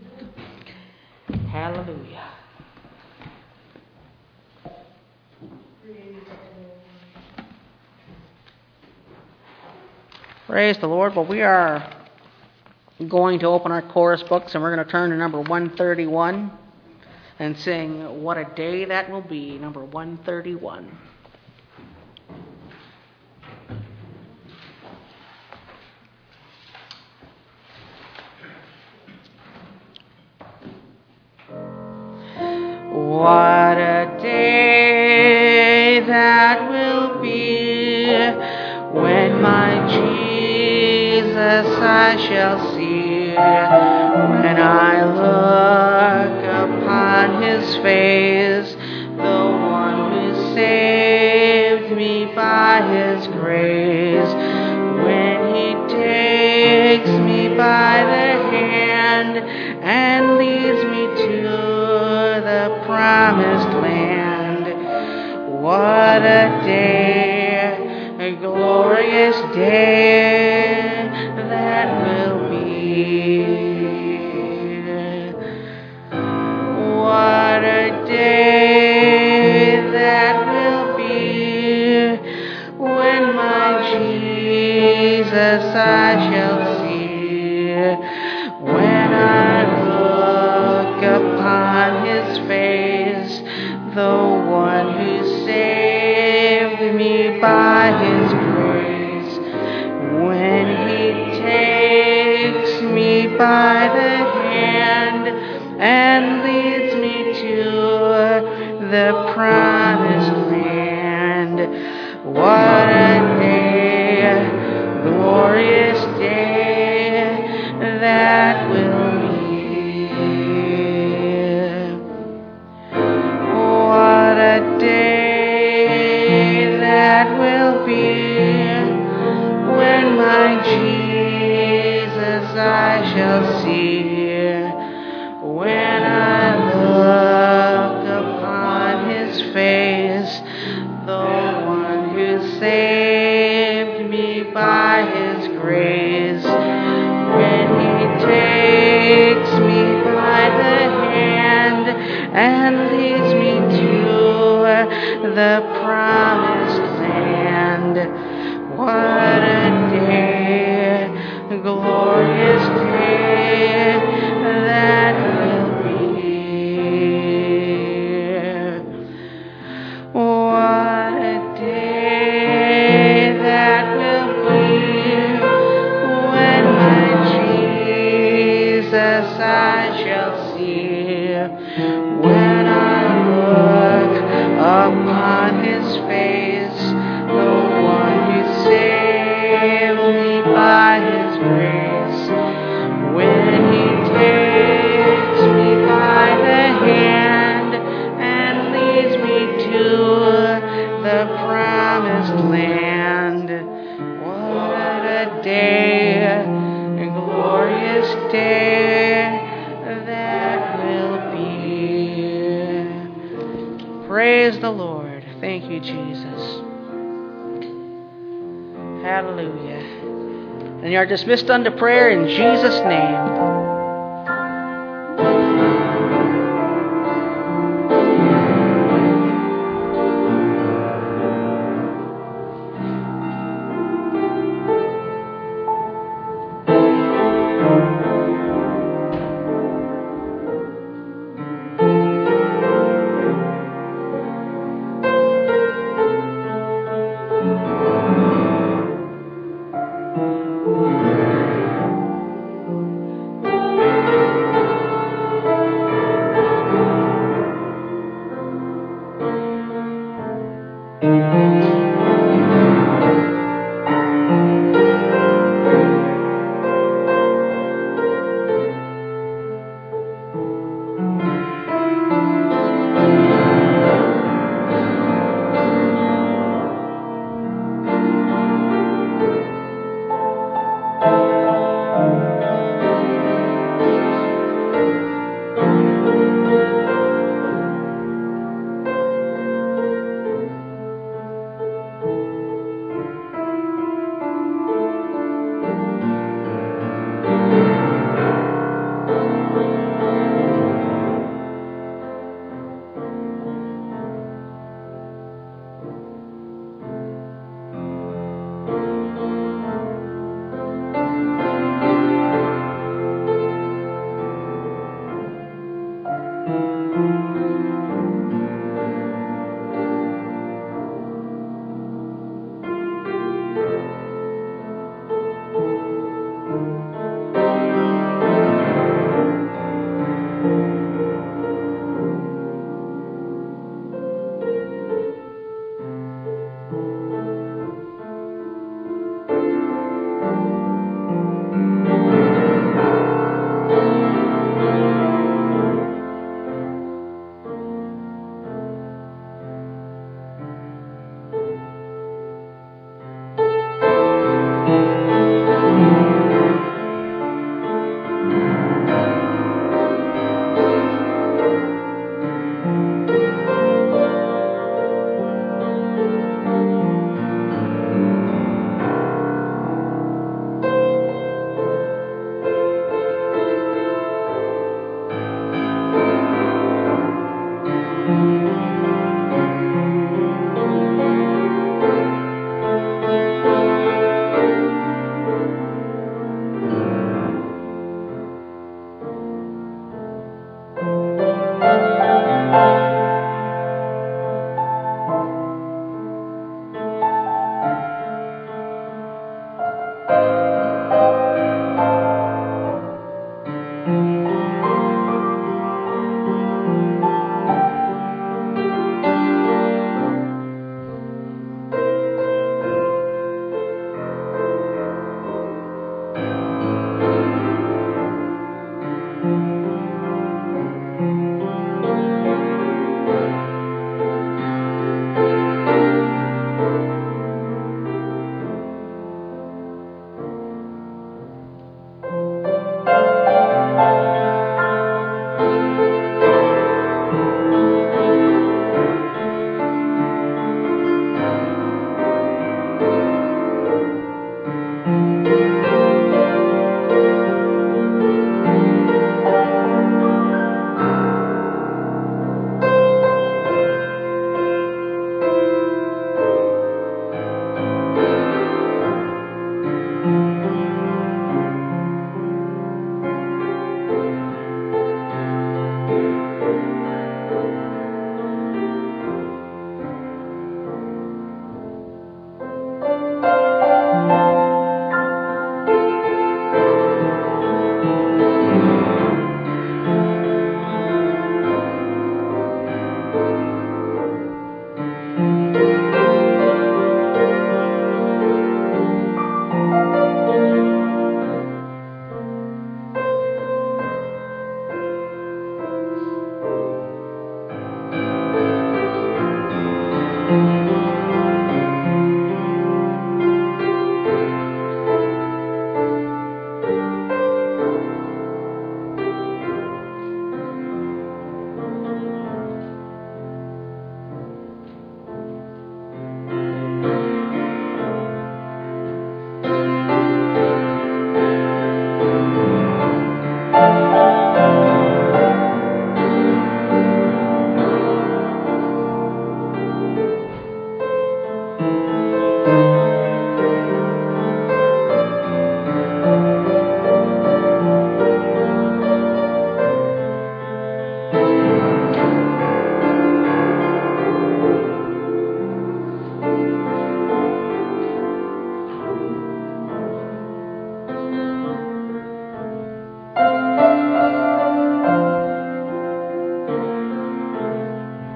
Hallelujah. Praise the Lord. Well, we are going to open our chorus books, and we're going to turn to number 131 and sing What a Day That Will Be, number 131. What a day that will be when my Jesus I shall see, when I look upon his face, the one who saved me by his grace, when he takes me by the hand and leads me to the promised land. What a day, a glorious day that will be. What a day that will be when my Jesus I shall see, when I look upon his face, the one who saved me by his grace, when he takes me by the hand and leads me to the promised land. What a day, glorious day that will be. What a day that will be when my Jesus I shall see, when I look upon his face, the one who saved me by his grace, when he takes me by the hand and leads me to the promised land. What a day, a glorious day that will be. What a day that will be when my Jesus I shall see, when I look upon his face, the one who saved me by his grace, Praise the Lord. Thank you, Jesus. Hallelujah. And you are dismissed unto prayer in Jesus' name.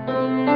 Amen.